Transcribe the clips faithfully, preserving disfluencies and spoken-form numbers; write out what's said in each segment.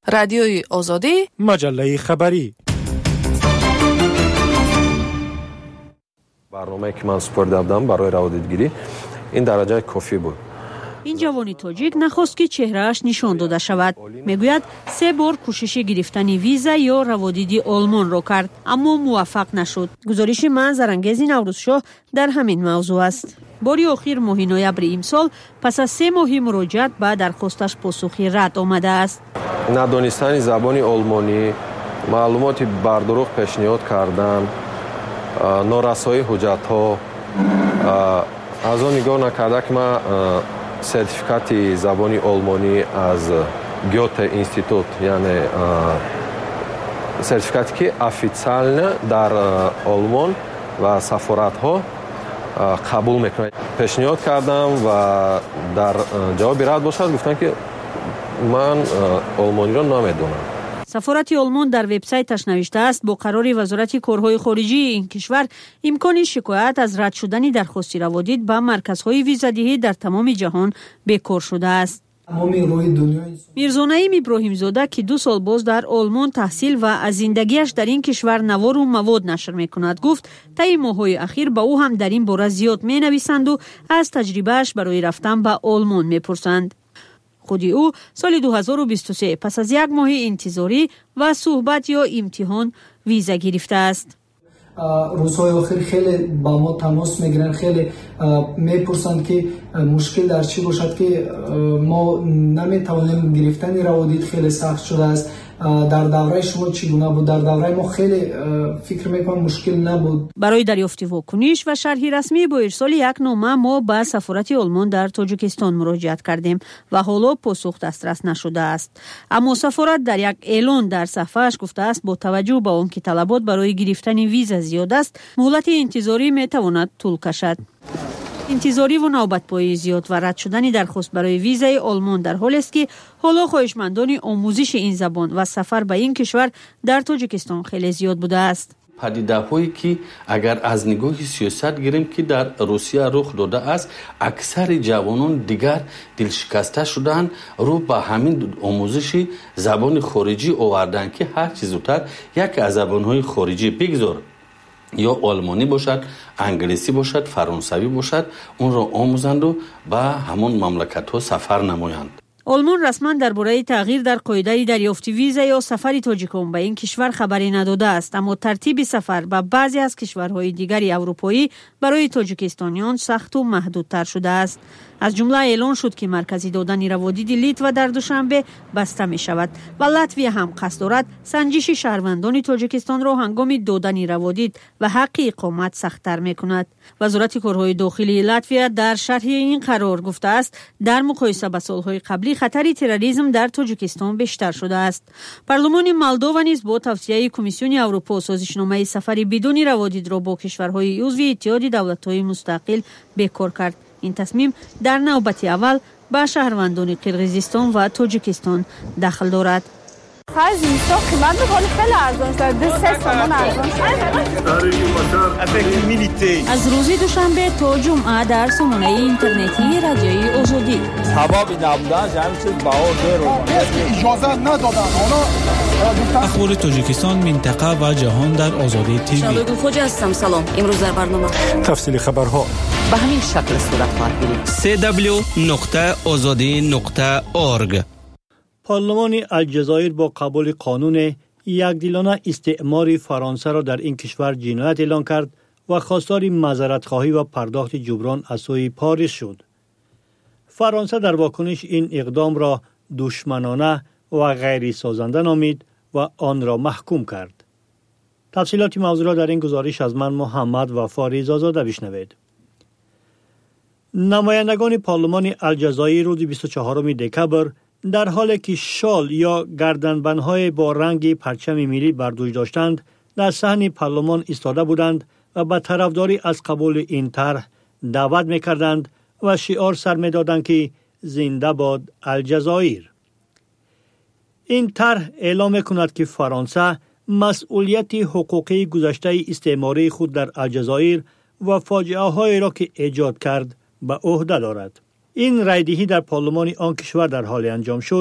رادیوی آزادی، مجله خبری. برنامه‌ای که من سپرده بودم برای روادیدگیری این درجه کافی بود. این جوانی تاجیک نخواست که چهرهش نشان داده شود. میگوید سه بار کوشش گرفتن ویزا یا روادیدی آلمان را کرد اما موفق نشد. گزارش منظرانگیز نوروزشاه در همین موضوع است. باری آخر ماه نوامبر امسال پس از سه ماه مراجعت به درخواستش پاسخی رد آمده است. ندانستن زبان آلمانی، معلومات بر دروغ پیشنهاد کردن، نارسایی حجت‌ها، از آن نگاه نکرده که من سرتیفیکات زبان آلمانی از گوته اینستیتوت، یعنی سرتیفیکاتی که افیциально در آلمان و سفارت‌ها قبول میکنه. پیشنهاد کردم و در جواب رد باشد گفتن که من آلمانی را نمیدونم. سفارت آلمان در وبسایتش نوشته است با قرار وزارت کارهای خارجی این کشور امکان شکایت از رد شدن درخواست روادید به مرکزهای ویزادهی در تمام جهان بیکار شده است. میرزا نعیم ابراهیم زاده که دو سال باز در آلمان تحصیل و از زندگیش در این کشور نوار و مواد نشر میکند گفت طی ماه‌های اخیر با او هم در این باره زیاد مینویسند و از تجربهش برای رفتن به آلمان میپرسند. خودی او سال دو هزار و بیست و سه پس از یک ماه انتظاری و صحبت یا امتحان ویزا گرفته است. روزهای آخر خیلی با ما تماس میگیرن، خیلی میپرسند که مشکل در چی باشد که ما نمیتوانیم گرفتن روادید خیلی سخت شده است. در دوره شما چگونه بود؟ در دوره ما خیلی فکر میکنم مشکل نبود. برای دریافت واکنش و شرح رسمی با ارسال یک نامه ما به سفارت آلمان در تاجیکستان مراجعت کردیم و حالا پاسخ دسترس نشده است. اما سفارت در یک اعلان در صفحه‌اش گفته است با توجه به آنکه طلبات برای گرفتن ویزا زیاد است، مهلت انتظاری میتواند طول کشد. انتظاری و نوبت‌پایی زیاد و رد شدن درخواست برای ویزای آلمان در حال است که حالا خواهشمندان آموزش این زبان و سفر به این کشور در تاجیکستان خیلی زیاد بوده است. پدیده‌هایی که اگر از نگاه سیاست گیریم که در روسیه رخ داده است، اکثر جوانان دیگر دلشکسته شدن رو به همین آموزش زبان خارجی آوردن که هر چیز زودتر یک از زبان‌های خارجی بگذار، یا آلمانی باشد، انگلیسی باشد، فرانسوی باشد، اون را آموزند و به همون مملکت‌ها سفر نمایند. آلمان رسما درباره تغییر در قاعده دریافت ویزا یا سفر تاجیکان به این کشور خبری نداده است، اما ترتیب سفر به بعضی از کشورهای دیگری اروپایی برای تاجیکستانیان سخت و محدودتر شده است. از جمله اعلان شد که مرکزی دادن روادید لیتوا در دوشنبه بسته می شود و لاتویا هم قصد دارد سنجش شهروندان تاجیکستان را هنگام دادن روادید و حق اقامت سخت‌تر می کند. وزارت کارهای داخلی لاتویا در شرح این قرار گفته است در مقایسه با سالهای قبلی خطر تروریسم در تاجیکستان بیشتر شده است. پارلمان مولداوا نیز با توصیه کمیسیون اروپا سازشنامه سفر بدون روادید را با کشورهای عضو اتحاد دولت‌های مستقل بیکار کرد. این تصمیم در نوبت اول به شهروندان قرقیزستان و تاجیکستان دخل دارد. خرج اینستا قیمت می‌کنه خیلی ارزان شده، سه تومان ارزان شده. از روز دوشنبه تا جمعه در سامانه اینترنتی رادیوی آزادی. ثوابی نبودن جمع چیز بهار رو اجازه ندادن. اخبار تاجیکستان، منطقه و جهان در آزادی تیوی. شادو خوجا هستم. سلام. امروز در برنامه تفصیل خبرها به همین شکل صورت خواهد گرفت. سه دبلیو نقطه آزادی نقطه اورگ. پارلمان الجزایر با قبول قانون یکدلانه استعمار فرانسه را در این کشور جنایت اعلان کرد و خواستار معذرت‌خواهی و پرداخت جبران از سوی پاریس شد. فرانسه در واکنش این اقدام را دشمنانه و غیر سازنده نامید و آن را محکوم کرد. تفصیلات موضوع را در این گزارش از من محمد وفا زاده بشنوید. نمایندگان پارلمان الجزایر روز بیست و چهارم دکبر در حالی که شال یا گردنبندهای با رنگ پرچم ملی بر دوش داشتند در صحن پارلمان ایستاده بودند و به طرفداری از قبول این طرح دعوت می‌کردند و شعار سر می‌دادند که زنده باد الجزایر. این طرح اعلام می‌کند که فرانسه مسئولیت حقوقی گذشته استعماری خود در الجزایر و فاجعه‌هایی را که ایجاد کرد به عهده دارد. این رایدهی در پارلمان آن کشور در حال انجام شد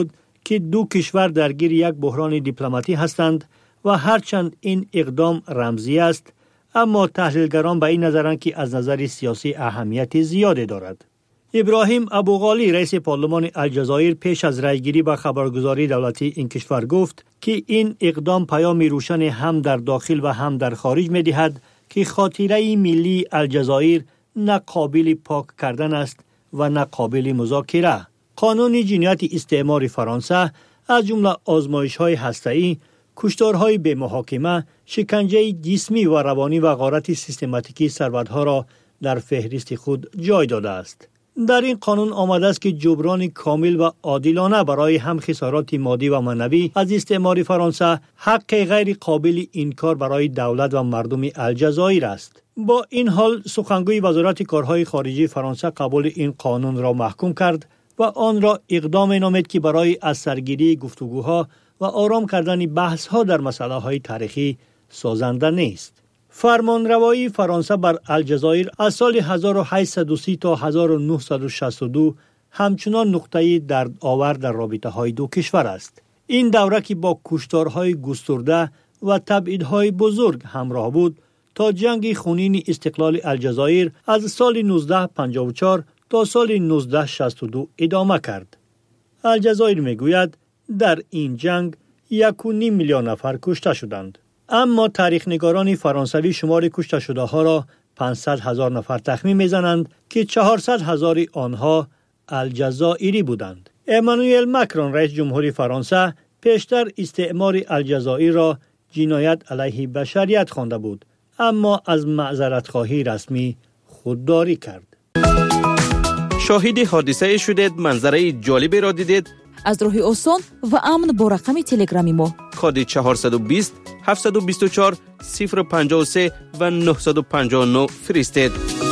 که دو کشور درگیر یک بحران دیپلماتی هستند و هرچند این اقدام رمزی است، اما تحلیلگران به این نظرند که از نظر سیاسی اهمیت زیادی دارد. ابراهیم ابوغالی رئیس پارلمان الجزایر پیش از رأیگیری به خبرگزاری دولتی این کشور گفت که این اقدام پیام روشن هم در داخل و هم در خارج می دهد که خاطره ملی الجزایر نه قابل پاک کردن است و نه قابل مذاکره. قانون جنایت استعمار فرانسه از جمله آزمایش‌های هسته‌ای، کشتارهای به محاکمه، شکنجه جسمی و روانی و غارت سیستماتیکی ثروت‌ها را در فهرست خود جای داده است. در این قانون آمده است که جبران کامل و عادلانه برای هم خسارات مادی و معنوی از استعمار فرانسه حق غیر قابل انکار برای دولت و مردم الجزایر است. با این حال سخنگوی وزارت کارهای خارجه فرانسه قبول این قانون را محکوم کرد و آن را اقدام نامید که برای از سرگیری گفتگوها و آرام کردن بحث‌ها در مسائل تاریخی سازنده نیست. فرمانروایی فرانسه بر الجزایر از سال هزار و هشتصد و سی تا هزار و نهصد و شصت و دو همچنان نقطه درد آور در رابطه های دو کشور است. این دوره که با کشتارهای گسترده و تبعیدهای بزرگ همراه بود تا جنگ خونین استقلال الجزایر از سال نوزده پنجاه و چهار تا سال نوزده شصت و دو ادامه کرد. الجزایر میگوید در این جنگ یک و نیم میلیون نفر کشته شدند. اما تاریخ نگاران فرانسوی شمار کشته شده ها را پانصد هزار نفر تخمین میزنند که چهارصد هزار آنها الجزائری بودند. امانوئل مکرون رئیس جمهوری فرانسه پیشتر استعمار الجزایر را جنایت علیه بشریت خوانده بود، اما از معذرت خواهی رسمی خودداری کرد. شاهد حادثه شدید، منظره جالبی را دیدید؟ از راه آسان و امن با رقم تلگرامی ما کد چهارصد و بیست هفتصد و بیست و چهار صفر پنجاه و سه و نهصد و پنجاه و نه فرستید.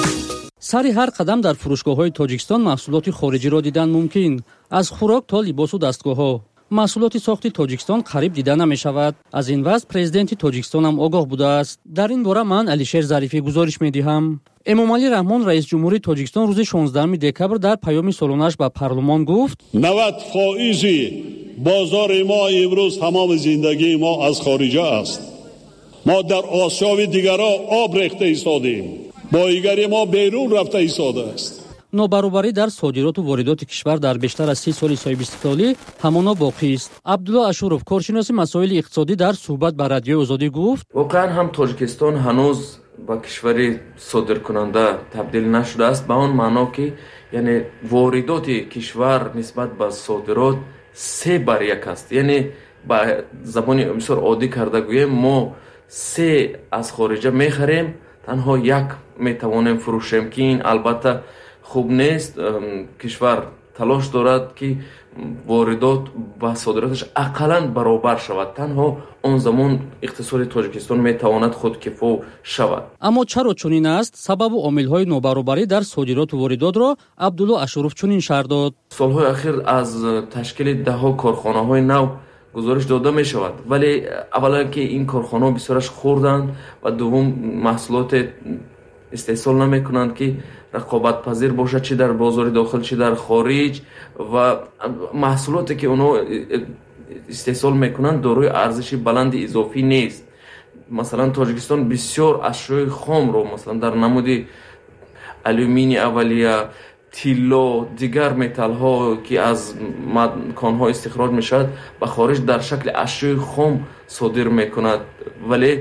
سر هر قدم در فروشگاه‌های تاجیکستان محصولات خارجی را دیدن ممکن، از خوراک تا لباس و دستگاه‌ها. محصولات ساخت تاجیکستان قریب دیده نمی شود. از این وضع پرزیدنت تاجیکستان هم آگاه بوده است. در این باره من علیشیر ظریفی گزارش می دهم. امامعلی رحمان رئیس جمهوری تاجیکستان روز شانزدهم دکبر در پیام سالانش به پارلمان گفت نود فائز بازار ما امروز تمام زندگی ما از خارجه است. ما در آسیا و دیگرها آب ریخته ایستادیم، بایگری ما بیرون رفته ایستاده است. نابرابری در صادرات و واردات کشور در بیشتر از سی سال صاحب استقلالی همانا باقی است. عبدالله اشورов کارشناس مسائل اقتصادی در صحبت با رادیو آزادی گفت واقعا هم تاجیکستان هنوز با کشوری صادرکننده تبدیل نشده است، به اون معنا که یعنی واردات کشور نسبت به صادرات سه بر یک است. یعنی با زبان بسیار عادی کرده گوییم ما سه از خارجه میخریم، تنها یک میتوانیم فروشیم که این البته خوب نیست. کشور تلاش دارد که واردات و صادراتش اقلاً برابر شود، تنها اون زمان اقتصاد تاجیکستان میتواند خودکفا شود. اما چرا چنین است؟ سبب و عامل‌های نابرابری در صادرات و واردات را عبدالله اشورов چنین شرح داد. سالهای اخیر از تشکیل ده ها کارخانه‌های نو گزارش داده می شود، ولی اولا که این کارخانه‌ها بسیارش خوردند و دوم محصولات استحصال نمی کنند که رقابت پذیر باشد، چه در بازار داخل چه در خارج، و محصولاتی که اونا استحصال میکنند دارای ارزش بلند اضافی نیست. مثلا تاجیکستان بسیار اشیاء خام رو مثلا در نمود آلومینی اولیه، تیلا، دیگر متال ها که از کان ها استخراج میشد به خارج در شکل اشیاء خام صادر میکند، ولی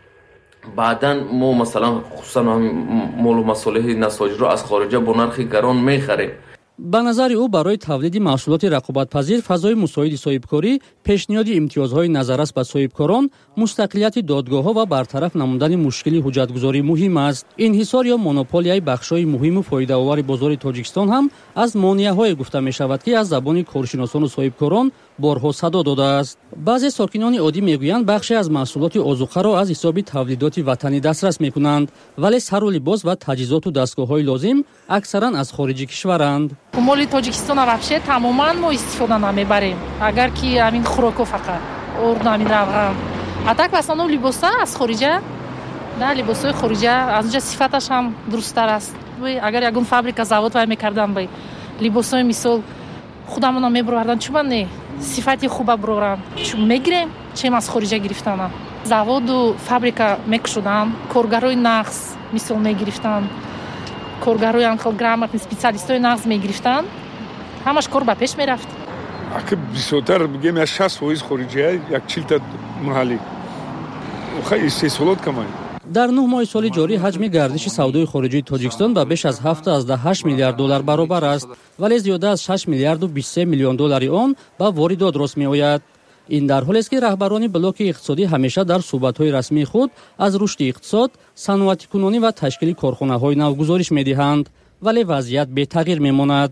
بعدن ما مثلا خصوصا مال و مصالح نساجی را از خارجه با نرخ گران میخریم. به نظر او برای تولید محصولات رقابت‌پذیر فضای مساعد صاحبکاری، پیشنهاد امتیازهای نظر است به صاحبکاران، مستقلیت دادگاه‌ها و برطرف نمودن مشکل حجت‌گذاری مهم است. انحصار یا مونوپولیای بخش‌های مهم و فایده‌آور بازار تاجیکستان هم از مانع‌های گفته می‌شود که از زبان کارشناسان و صاحبکاران بارها صدا داده است. بعضی ساکنان عادی میگویند بخشی از محصولات آذوقه را از حساب تولیدات وطنی دسترس می‌کنند، ولی سر و لباس و تجهیزات و دستگاه‌های لازم اکثراً از خارج کشورند. مال تاجیکستان вообще تماماً ما استفاده نمیبریم، اگر که همین خوراکو فقط اور همین روغن. а так в основном либоса از خارجه، да либосой خارجه از اونجا صفتش هم درست‌تر است. اگر یگون فابریکا завод وای می‌کردم به لباسای مثال خودمون میبردن، چون نه صفتی خوب برورن چون میگیریم چیم از خارجه گرفتن завод و فابریکا میکشودن کارگرای نقص مثل میگرفتن کارگرای انخال گرامتن سپیشالیستای نقص میگرفتن همش کار به پیش میرفت اگه بیشتر بگیم شصت درصد خارجی یک چهل تا محلی خیلی استثمارات کمای در نه ماه سال جاری حجم گردش سودای خارجی تاجیکستان به بیش از هفت از هشت میلیارد دلار برابر است ولی زیاده از شش میلیارد و بیست و سه میلیون دلاری آن به واردات راست میآید. این در حالی است که رهبران بلوک اقتصادی همیشه در صحبت‌های رسمی خود از رشد اقتصاد، صنعتی‌کنی و تشکیل کارخانه‌های نو گزارش می‌دهند ولی وضعیت بی تغییر می‌ماند.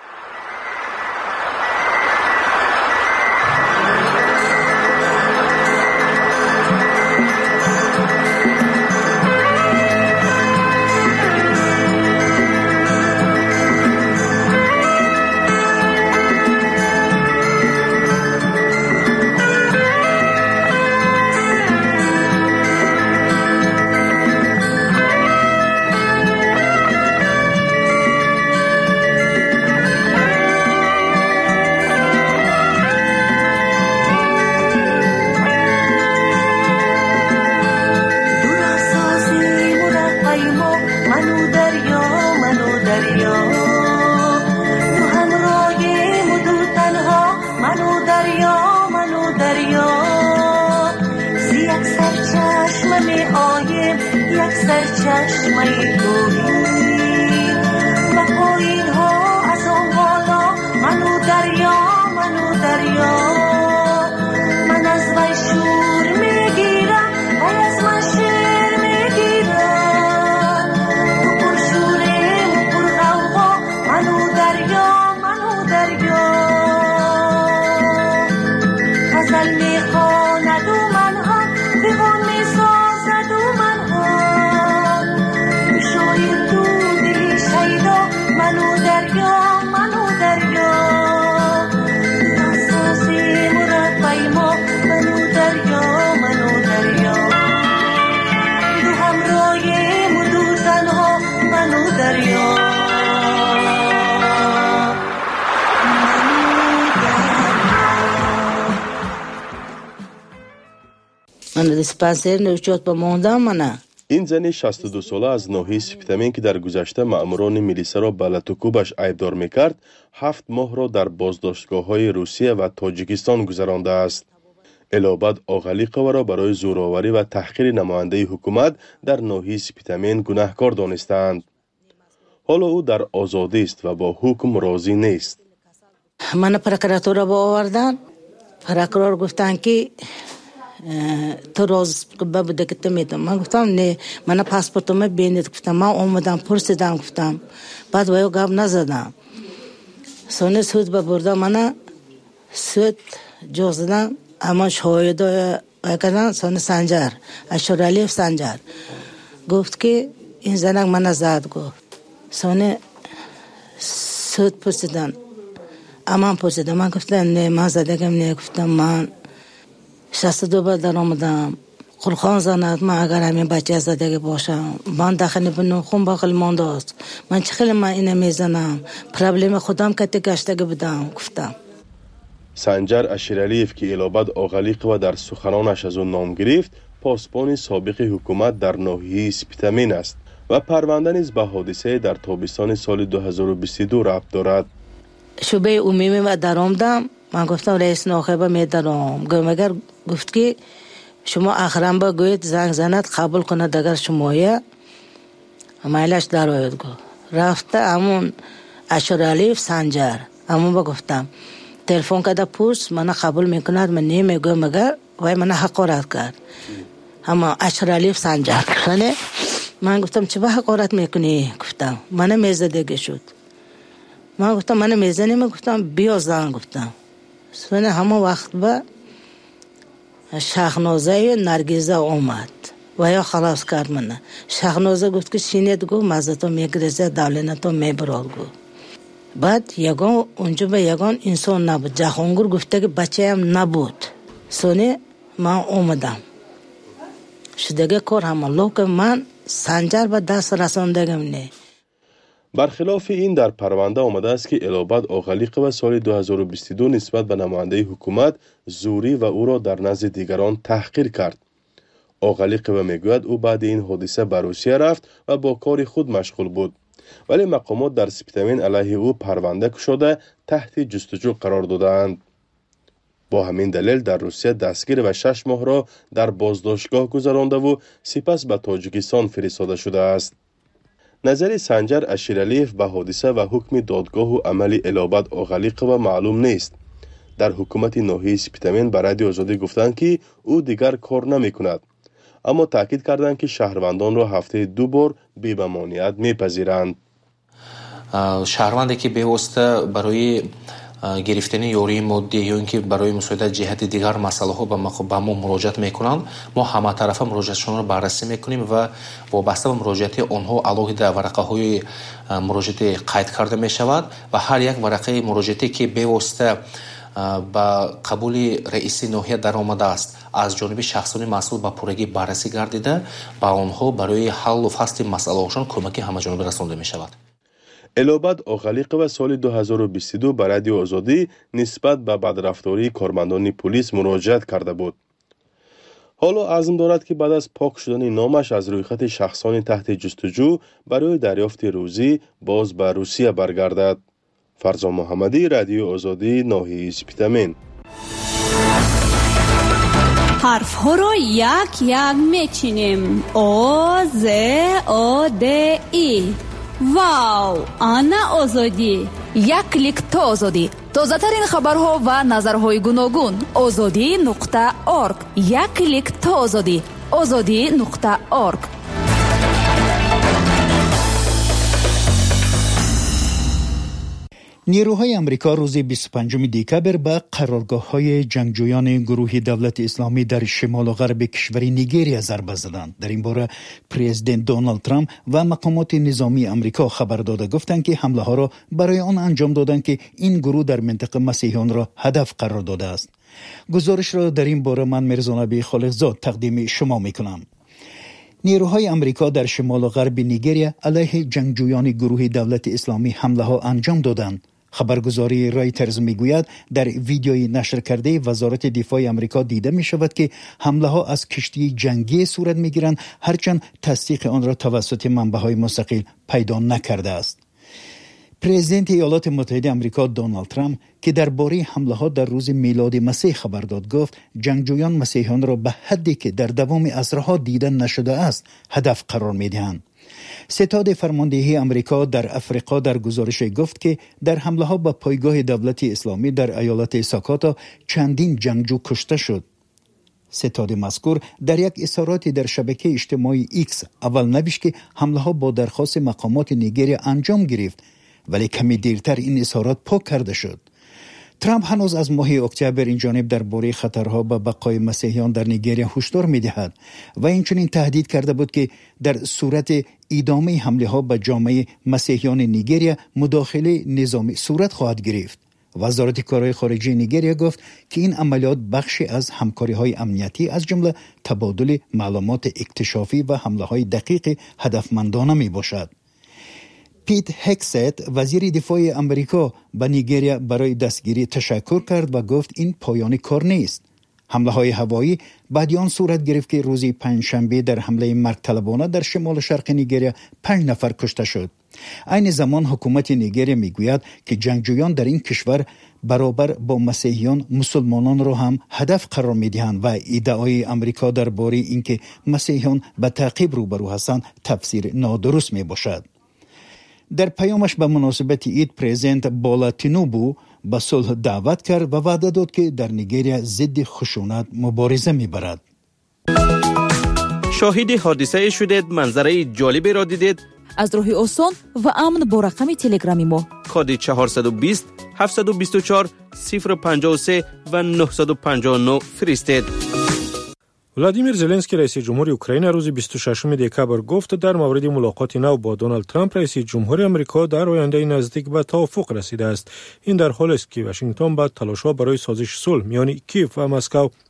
من دیسپنسر نوشت به موندم منه. این زن شصت و دو ساله از ناحیه سپیتامین که در گذشته مأموران میلیسا را به لطوکوبش عیبدار میکرد، هفت ماه را در بازداشتگاه‌های روسیه و تاجیکستان گذرانده است. الابد آغلیقه را برای زورآوری و تحقیر نماینده حکومت در ناحیه سپیتامین گناهکار دانستند. حالا او در آزادی است و با حکم راضی نیست. من پروکراتور با آوردن. پروکرور گفتن که تو روز بوده که تو میتونم. من گفتم نه، من پاسپورتم بینید. گفتم من اومدم پرسیدم گفتم بعد وایو گپ نزدم. سونه سود ببردم من سود جوزدم اما شاهد کردن سونه سنجر اشرالی سنجر گفت که این زنک من زد گفت سونه سود پرسیدن اما پرسیدم من گفتم نه من زدگم نه گفتم من شصت و دو بار در آمدم خلخان زند من اگر همین بچه زدگی باشم من داخل بنو خون باقل مانده است من چه خیلی من اینه میزنم پرابلم خودم کتی گشتگی بدم گفتم. سنجر اشرالیف که الابد آغلیق و در سخنانش از اون نام گرفت پاسبان سابق حکومت در ناحیه سپیتامین است و پرونده نیز به حادثه در تابستان سال دو هزار و بیست و دو ربط دارد. شعبه عمومی و در آمدم من گفتم رئیس ناخبه می درام مگر گفت که شما آخرام با گوید زنگ زند قبول کند اگر شمایه مایلش در آید گو رفته همون اشرالیف سنجر همون با گفتم تلفن کده پوست من قبول میکند من نمیگو مگر وای من حقارت کرد اما اشرالیف سنجر کنه من گفتم چه به حقارت میکنی گفتم من میزدگی شد من گفتم من میزنی من گفتم بیا زن گفتم سونه همه وقت با شاهنازه نرگیزه اومد و یا خلاص کرد منه. شاهنازه گفت که شینید گو مزدتو میگریزه دولنتو میبرال گو. بعد یگان اونجا به یگان انسان نبود. جهانگور گفته که بچه هم نبود. سونه من اومدم شدگه کار همه لوک من سنجر به دست رساندگم نه. برخلاف این در پرونده آمده است که الابد اوغلیقوه سال دو هزار و بیست و دو نسبت به نماینده حکومت زوری و او را در نزد دیگران تحقیر کرد. اوغلیقوه میگوید او بعد این حادثه به روسیه رفت و با کار خود مشغول بود، ولی مقامات در سپتامبر علیه او پرونده گشوده تحت جستجو قرار دادند. با همین دلیل در روسیه دستگیر و شش ماه را در بازداشتگاه گذرانده و سپس به تاجیکستان فرستاده شده است. نظر سنجر اشیرعلیف به حادثه و حکم دادگاه و عمل الابد اوغلیقوه معلوم نیست. در حکومت ناحیه سپتامبر به رادیو آزادی گفتند که او دیگر کار نمی کند، اما تاکید کردند که شهروندان را هفته دو بار بی ممانعت میپذیرند. شهروندی که به واسطه برای گرفتن یاری مادی یا اینکه برای مساعدت جهت دیگر مسئله ها به ما مراجعت میکنند، ما همه طرفه مراجعتشون رو بررسی میکنیم و وابسته به مراجعت آنها علاوه ورقه های مراجعت قید کرده میشود و هر یک ورقه مراجعتی که به واسطه با قبول رئیس ناحیه در آمده است از جانب شخصان مسئول به پورگی بررسی گردیده با آنها برای حل و فصل مسئله هاشون کمک همه جانبه رسانده میشود. الابد اوغلیقوه سال دو هزار و بیست و دو به رادیو آزادی نسبت به بدرفتاری کارمندان پلیس مراجعت کرده بود. حالا عزم دارد که بعد از پاک شدن نامش از رویخط شخصان تحت جستجو برای دریافت روزی باز به روسیه برگردد. فرزان محمدی، رادیو آزادی، ناحیه سپتامبر. حرف ها رو یک یک میچینیم. او ز او د ای. واو، آنا آزادی. یک کلیک تا آزادی. تازه ترین خبرها و نظرهای گوناگون. آزادی نقطه اورگ. یک کلیک تا آزادی. آزادی نقطه اورگ. نیروهای امریکا روز بیست و پنجم دکبر به قرارگاه‌های جنگجویان گروه دولت اسلامی در شمال و غرب کشور نیجریه ضربه زدند. در این باره پرزیدنت دونالد ترامپ و مقامات نظامی امریکا خبر داده گفتند که حمله ها را برای آن انجام دادند که این گروه در منطقه مسیحیان را هدف قرار داده است. گزارش را در این باره من مرزا نبی خالقزاد تقدیم شما میکنم. نیروهای امریکا در شمال و غرب نیجریه علیه جنگجویان گروه دولت اسلامی حمله ها انجام دادند. خبرگزاری رایترز میگوید در ویدیوی نشر کرده وزارت دفاع امریکا دیده می شود که حمله ها از کشتی جنگی صورت می گیرند، هرچند تصدیق آن را توسط منبع‌های مستقل پیدا نکرده است. پرزیدنت ایالات متحده آمریکا دونالد ترامپ که درباره حمله ها در روز میلاد مسیح خبر داد گفت جنگجویان مسیحیان را به حدی که در دوام عصرها دیده نشده است هدف قرار می دهند. ستاد فرماندهی امریکا در افریقا در گزارش گفت که در حمله ها به پایگاه دولت اسلامی در ایالت ساکاتا چندین جنگجو کشته شد. ستاد مذکور در یک اظهاراتی در شبکه اجتماعی ایکس اول نوشت که حمله ها با درخواست مقامات نیجریه انجام گرفت، ولی کمی دیرتر این اظهارات پاک کرده شد. ترامپ هنوز از ماه اکتبر این جانب درباره خطرها به بقای مسیحیان در نیجریه هشدار می‌دهد و اینچنین تهدید کرده بود که در صورت ادامه حمله ها به جامعه مسیحیان نیجریه مداخله نظامی صورت خواهد گرفت. وزارت کارهای خارجه نیجریه گفت که این عملیات بخشی از همکاری‌های امنیتی از جمله تبادل معلومات اکتشافی و حمله‌های دقیق هدفمندانه میباشد. پیت هکست وزیر دفاع امریکا به نیجریه برای دستگیری تشکر کرد و گفت این پایان کار نیست. حمله های هوایی بعد آن صورت گرفت که روز پنجشنبه در حمله مرگ طلبانه در شمال شرق نیجریه پنج نفر کشته شد. عین زمان حکومت نیجریه میگوید که جنگجویان در این کشور برابر با مسیحیان مسلمانان را هم هدف قرار میدهند و ادعای امریکا درباره اینکه مسیحیان به تعقیب روبرو هستند تفسیر نادرست میباشد. در پیامش به مناسبت عید پرزیدنت بولا تینوبو به صلح دعوت کرد و وعده داد که در نیجریه ضد خشونت مبارزه میبرد. شاهد حادثه شدید، منظره جالبی را دیدید؟ از راه آسان و امن با رقم تلگرامی ما کد چهارصد و بیست هفتصد و بیست و چهار صفر پنجاه و سه و نهصد و پنجاه و نه فرستید. ولادیمیر زلنسکی رئیس جمهور اوکراین روز بیست و ششم دکبر گفت در مورد ملاقات نو با دونالد ترامپ رئیس جمهور آمریکا در آینده نزدیک به توافق رسیده است. این در حالی است که واشنگتن با تلاش‌ها برای سازش صلح میان کیف و مسکو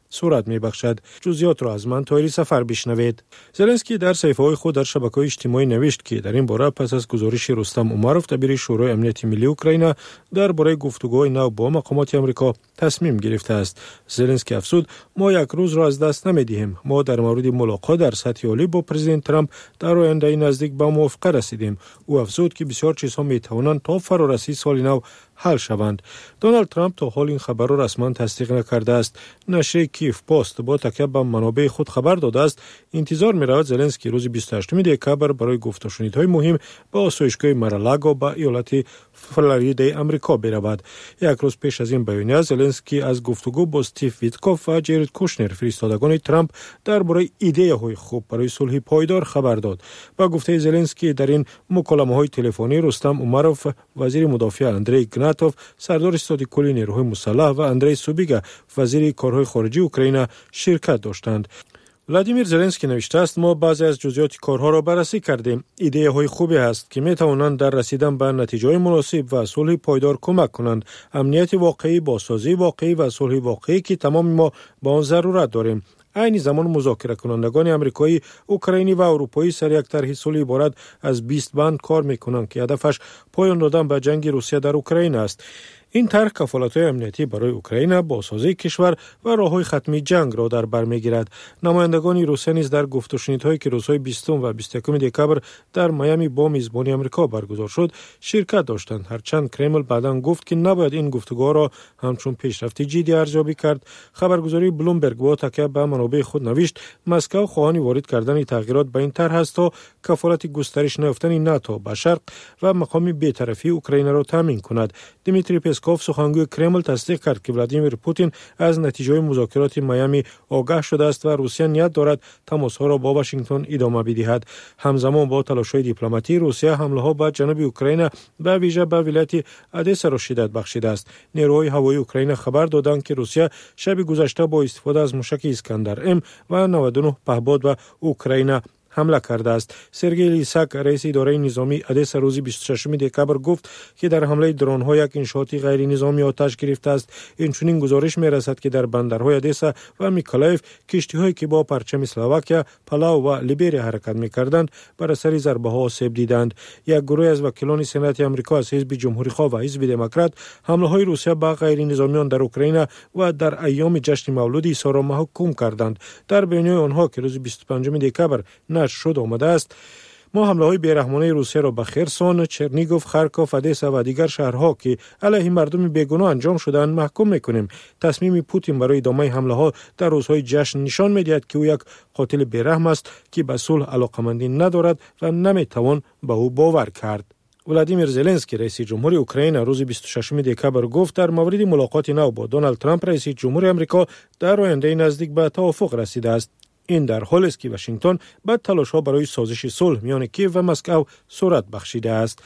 صورت می‌بخشد. جزئیات را از من طاهری سفر بشنوید. زلنسکی در صفحه‌های خود در شبکه‌های اجتماعی نوشت که در این باره پس از گزارش رستم امروف دبیر شورای امنیت ملی اوکراین درباره گفتگوهای نو با مقامات آمریکا تصمیم گرفته است. زلنسکی افزود: ما یک روز را از دست نمی‌دهیم. ما در مورد ملاقات در سطح عالی با پرزیدنت ترامپ در آینده نزدیک به موافقه رسیدیم. او افزود که بسیار چیزها می‌توانند تا فرارسی سال نو حل شوند. دونالد ترامپ تا حال این خبر را رسما تصدیق نکرده است. نشریه کیف پست با تکیه بر منابع خود خبر داده است انتظار می‌رود زلنسکی روز بیست و هشتم دکبر برای گفت و شنیدهای مهم به آسایشگاه مارالاگو با ایالت فلوریدا آمریکا برود. یک روز پیش از این بیانیه زلنسکی از گفتگو با استیو ویتکوف و جرید کوشنر فرستادگان ترامپ درباره ایده‌های خوب برای صلح پایدار خبر داد. با گفته زلنسکی در این مکالمه‌های تلفنی رستم امروف، وزیر مدافع اندری گناتوف، سردار استاد کلی نیروهای مسلح و اندری سوبیگا، وزیر کارهای خارجی اوکراین شرکت داشتند. ولادیمیر زلنسکی نوشته است: ما بعضی از جزئیات کارها را بررسی کردیم. ایده های خوبی است که می توانند در رسیدن به نتیجه مناسب و صلح پایدار کمک کنند. امنیت واقعی، بازسازی واقعی و صلح واقعی که تمام ما با آن ضرورت داریم. این زمان مذاکره کنندگان آمریکایی، اوکراینی و اروپایی سر یک طرح صلح عبارت از بیست بند کار میکنند که هدفش پایان دادن به جنگ روسیه در اوکراین است. این طرح کفالت‌های امنیتی برای اوکراین، بازسازی کشور و راه‌های ختمی جنگ را در بر می‌گیرد. نمایندگان روسیه نیز در گفت و شنیدهایی که روزهای بیستم و بیست و یکم دکبر در میامی با میزبانی آمریکا برگزار شد شرکت داشتند. هرچند کرمل بعداً گفت که نباید این گفتگوها را همچون پیشرفت جدی ارزیابی کرد. خبرگزاری بلومبرگ با تکیه به منابع خود نوشت: مسکو خواهان وارد کردن تغییرات به این طرح است تا کفالت گسترش نیافتن ناتو به شرق و مقام بی‌طرفی اوکراین را تامین کند. دیمیتری پسکوف، سخنگوی کرمل، تصدیق کرد که ولادیمیر پوتین از نتیجه مذاکرات میامی آگاه شده است و روسیه نیت دارد تماس‌ها را با واشنگتن ادامه بدهد. همزمان با تلاش‌های دیپلماتی، روسیه حمله‌ها به جنوب اوکراین به ویژه به ولایت ادسا را شدت بخشیده است. نیروهای هوایی اوکراین خبر دادند که روسیه شب گذشته با استفاده از موشک اسکندر ام و نود و نه پهپاد به اوکراین حمله کرده است. سرگئی لیساک، رئیس اداره نظامی ادسا، روز بیست و ششم دکبر گفت که در حمله درون‌ها یک انشاءات غیر نظامی آتش گرفته است. اینچنین گزارش می‌رسد که در بندرهای ادسا و میکولایف کشتی‌هایی که با پرچم اسلواکیا، پالاو و لیبریا حرکت می‌کردند بر اثر ضربه‌ها آسیب دیدند. یک گروه از وکیلان سنات آمریکا از حزب جمهوری‌خواه و حزب دموکرات حمله‌های روسیه به غیر نظامیان در اوکراین و در ایام جشن مولود عیسی را محکوم کردند. در بیانیه آنها که روز بیست و پنجم دکبر نشر شد آمده است: ما حمله‌های بی‌رحمانه روسیه را به خرسون، چرنیگوف، خارکوف، ادسا و دیگر شهرها که علیه مردم بیگناه انجام شدند محکوم می‌کنیم. تصمیم پوتین برای ادامه حمله‌ها در روزهای جشن نشان می‌دهد که او یک قاتل بی‌رحم است که به صلح علاقه‌مندی ندارد و نمی‌توان به او باور کرد. ولادیمیر زلنسکی، رئیس جمهور اوکراین، روز بیست و ششم دکبر گفت در مورد ملاقات نو با دونالد ترامپ، رئیس جمهور آمریکا، در آینده نزدیک به توافق رسیده است. این در حالی است که واشنگتن به تلاش‌ها برای سازش صلح میان کیف و مسکو صورت بخشیده است.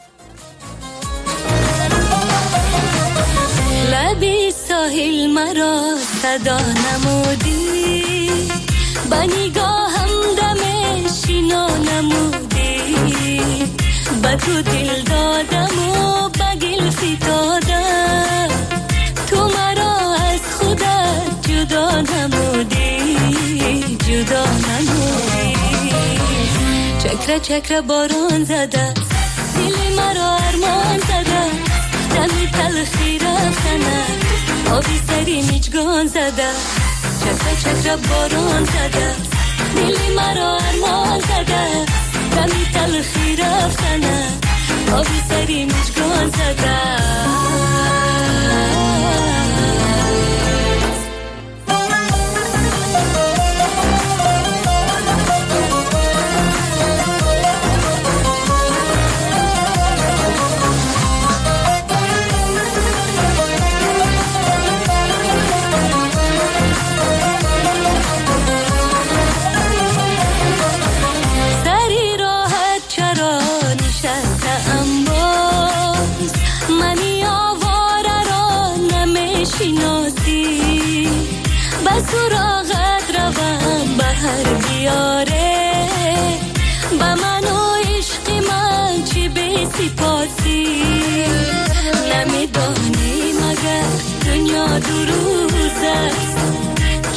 لبی ساحل مرا صدا نمودی، با نگاهم دم شینا نمودی، با تو دل دادم و با گل فتادم، تو مرا از خودت جدا نمودی، جدا نمودی. چکره چکره باران زده، دل مرا ارمان زده، دمی تلخی رفتنه، آبی سری میچگان زده. چکره چکره باران زده، دل مرا ارمان زده، دمی تلخی رفتنه، آبی سری میچگان زده. سراغت روم بهر بیاره، با من و عشق من چی به سپاسی، نمیدانی مگر دنیا دو روز است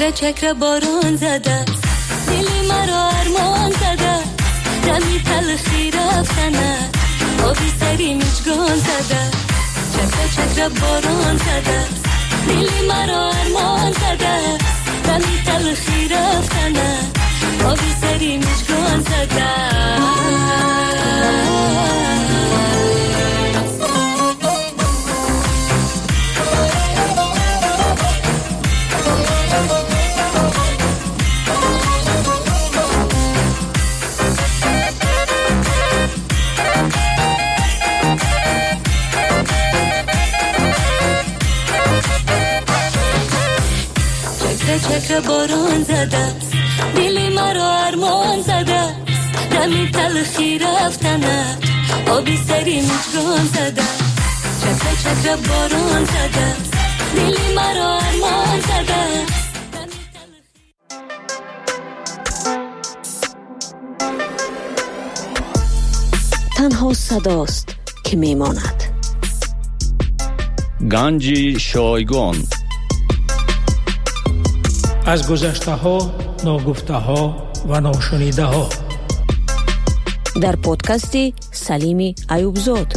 چکر چکر باران زده دلی مرا ارمان زده دمی تلخی رفتنه آبی سری مجگان زده چکر چکر باران زده دلی مرا ارمان زده دمی تلخی رفتنه آبی سری مجگان زده چکر باران زده دلی مرا ارمان زده دمی تلخی رفتنه آبی سری مجگان زده چکر چکر باران زده دلی مرا ارمان زده تنها صداست که میماند. گنج شایگان از گذشته ها، ناگفته ها و ناشنیده ها در پادکست سلیم ایوبزاد.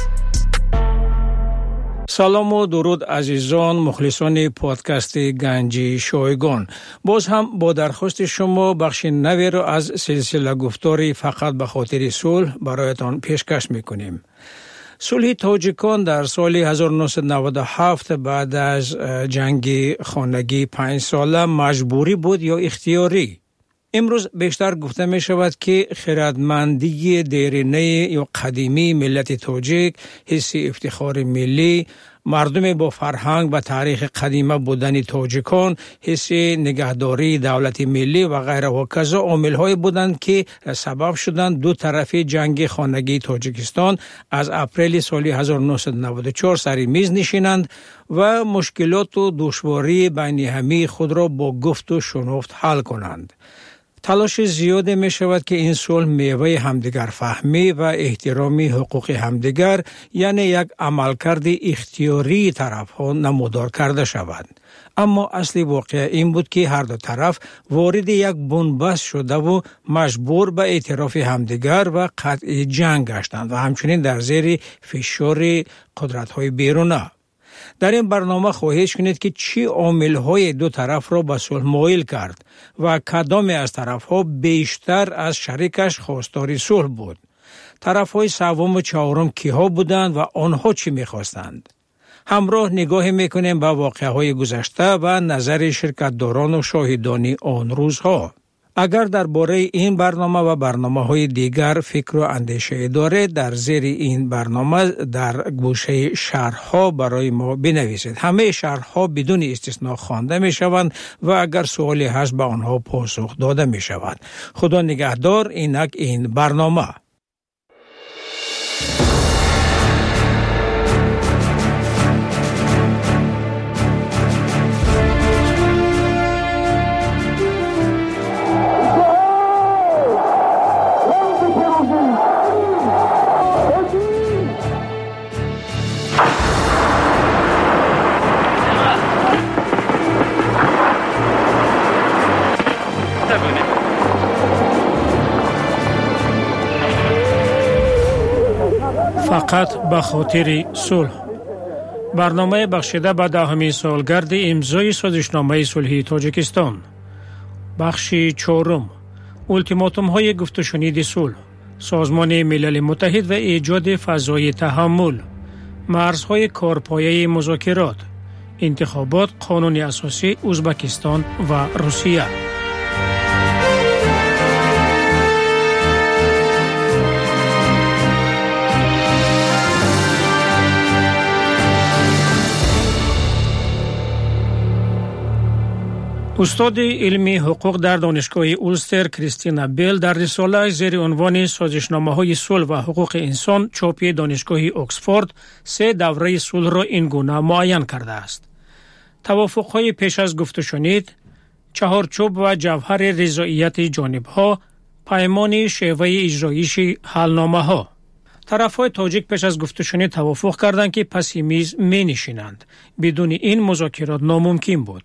سلام و درود عزیزان مخلصان پادکست گنج شایگان. باز هم با درخواست شما بخش نوی را از سلسله گفتاری فقط به خاطر صلح برایتان پیشکش میکنیم. صلح تاجیکان در سال هزار و نهصد و نود و هفت بعد از جنگ خانگی پنج ساله مجبوری بود یا اختیاری؟ امروز بیشتر گفته می شود که خردمندی دیرینه یا قدیمی ملت تاجیک، حس افتخار ملی، مردم با فرهنگ و تاریخ قدیمه بودن تاجیکان، حس نگهداری دولت ملی و غیره و کذا عامل‌های بودند که سبب شدند دو طرف جنگ خانگی تاجیکستان از اپریل سال هزار و نهصد و نود و چهار سر میز نشینند و مشکلات و دشواری بین همه خود را با گفت و شنفت حل کنند. تلاش زیاد می شود که این صلح میوه همدیگر فهمی و احترامی حقوق همدیگر، یعنی یک عملکرد اختیاری طرف ها نمودار کرده شود. اما اصلی واقع این بود که هر دو طرف وارد یک بنبست شده و مجبور به اعتراف همدیگر و قطع جنگ گشتند و همچنین در زیر فشار قدرت های بیرونه. در این برنامه خواهش کنید که چی عامل‌های دو طرف را به صلح مایل کرد و کدام از طرف‌ها بیشتر از شریکش خواستار صلح بود. طرف‌های سوم و چهارم کیها بودند و آنها چی می‌خواستند؟ همراه نگاه می‌کنیم به واقعه‌های گذشته و نظر شرکت‌داران و شاهدان آن روزها. اگر درباره این برنامه و برنامه‌های دیگر فکر و اندیشه دارید، در زیر این برنامه در گوشه شرح‌ها برای ما بنویسید. همه شرح‌ها بدون استثنا خوانده می‌شوند و اگر سوالی هست به آنها پاسخ داده می‌شود. خدا نگهدار. اینک این برنامه. فقط به خاطر صلح. برنامه بخشیده به دهمین سالگرد امضای سازشنامه صلحی تاجیکستان. بخش چهارم. التیماتوم های گفت و شنید صلح. سازمان ملل متحد و ایجاد فضای تحمل. مرزهای کارپایه مذاکرات. انتخابات قانون اساسی ازبکستان و روسیه. استاد علمی حقوق در دانشگاه اولستر کریستینا بیل در رساله زیر عنوان سازشنامه‌های صلح و حقوق انسان چاپی دانشگاه اکسفورد سه دوره صلح را این گونه معین کرده است. توافق‌های پیش از گفت و شنید، چهارچوب و جوهر رضایت جانب‌ها، پیمان شیوه اجرایش حلنامه‌ها. طرف‌های تاجیک پیش از گفت و شنید توافق کردند که پس میز می‌نشینند. بدون این مذاکرات ناممکن بود.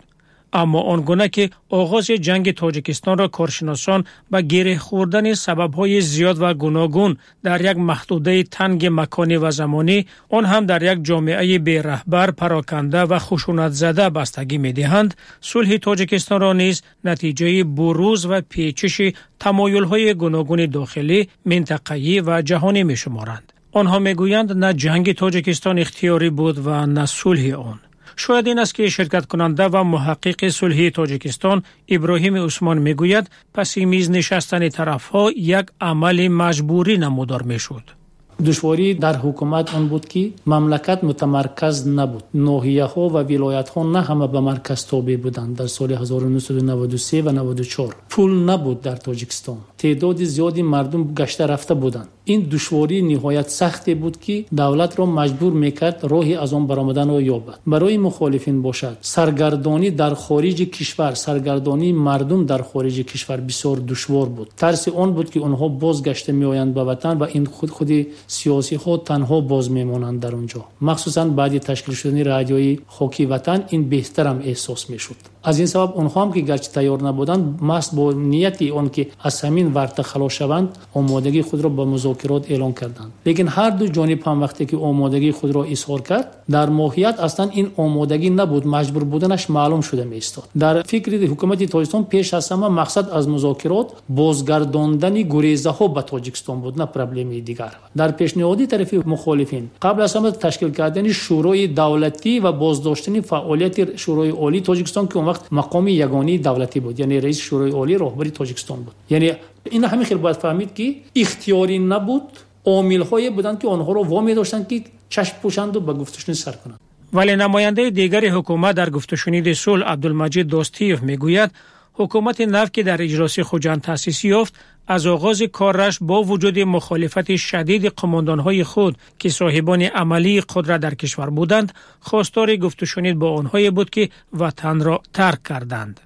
اما آنگونه که آغاز جنگ تاجیکستان را کارشناسان به گره خوردن سبب‌های زیاد و گوناگون در یک محدوده تنگ مکانی و زمانی، آن هم در یک جامعه بی رهبر، پراکنده و خشونت زده بستگی می‌دهند، صلح تاجیکستان را نیز نتیجه بروز و پیچش تمایل‌های گوناگون داخلی، منطقه‌ای و جهانی می‌شمارند. آنها میگویند نه جنگ تاجیکستان اختیاری بود و نه صلح آن. شاید این است که شرکت کننده و محقق صلح تاجیکستان ابراهیم عثمان میگوید پس میز نشستن طرف‌ها یک عمل مجبوری نمودار میشد. دشواری در حکومت آن بود که مملکت متمرکز نبود. ناحیه‌ها و ولایت‌ها نه همه به مرکز تابع بودند. در سال هزار و نهصد و نود و سه و نود و چهار پول نبود در تاجیکستان. تعداد زیادی مردم گشته رفته بودند. این دشواری نهایت سختی بود که دولت را مجبور میکرد راهی از آن برآمدن را یابد. برای مخالفین باشد سرگردانی در خارج کشور، سرگردانی مردم در خارج کشور بسیار دشوار بود. ترس آن بود که آنها بازگشته میآیند به وطن و این خود خودی سیاسی خود تنها باز میمانند در اونجا. مخصوصا بعد تشکیل شدن رادیوی خاکی وطن این بهترم احساس میشد. از این سبب آنها هم که گرچه تیار نبودند، مست با نیتی آن که از همین ورطه خلاص شوند آمادگی خود را به مذاکرات اعلان کردند. لیکن هر دو جانب هم وقتی که آمادگی خود را اظهار کرد، در ماهیت اصلا این آمادگی نبود، مجبور بودنش معلوم شده می‌استاد. در فکر حکومت تاجیکستان پیش از همه مقصد از مذاکرات بازگرداندن گریزه ها به تاجیکستان بود، نه پرابلمی دیگر. در پیشنهادی طرف مخالفین قبل از همه تشکیل کردن شورای دولتی و بازداشتن فعالیت شورای عالی تاجیکستان که اون وقت مقام یگانه دولتی بود، یعنی رئیس شورای عالی راهبری تاجیکستان بود. یعنی این همین خیلی باید فهمید که اختیاری نبود، عامل‌هایی بودند که آنها را وامی داشتند که چشم پوشند و به گفتشون سر کنند. ولی نماینده دیگر حکومت در گفتشنید صلح عبدالمجید داستیف میگوید حکومت نو که در اجلاس خوجند تأسیس یافت، از آغاز کارش با وجود مخالفت شدید قماندانهای خود که صاحبان عملی قدرت در کشور بودند، خواستار گفتشنید با آنهایی بود که وطن را ترک کردند.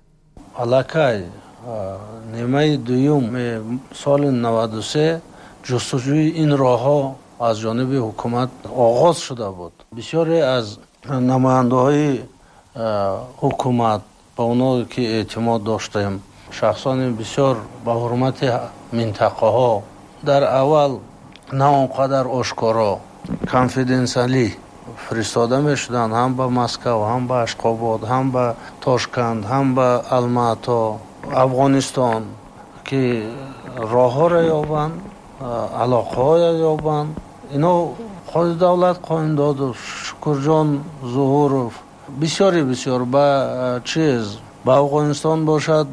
علاقه نیمه دوم سال نود و سه جستجوی این راه‌ها از جانب حکومت آغاز شده بود. بسیاری از نماینده‌های حکومت با اونا که اعتماد داشتیم، شخصان بسیار با حرمت منطقه ها در اول نه اونقدر آشکارا کانفیدنسیالی فرستاده می شدن، هم به مسکو، هم به اشخاباد، هم به تاشکند، هم به الماتا، افغانستان که راه ها را یابند، علاقه های یابند. اینا خود دولت قایم داد و شکرجان ظهورف بسیاری بسیار با چیز با افغانستان باشد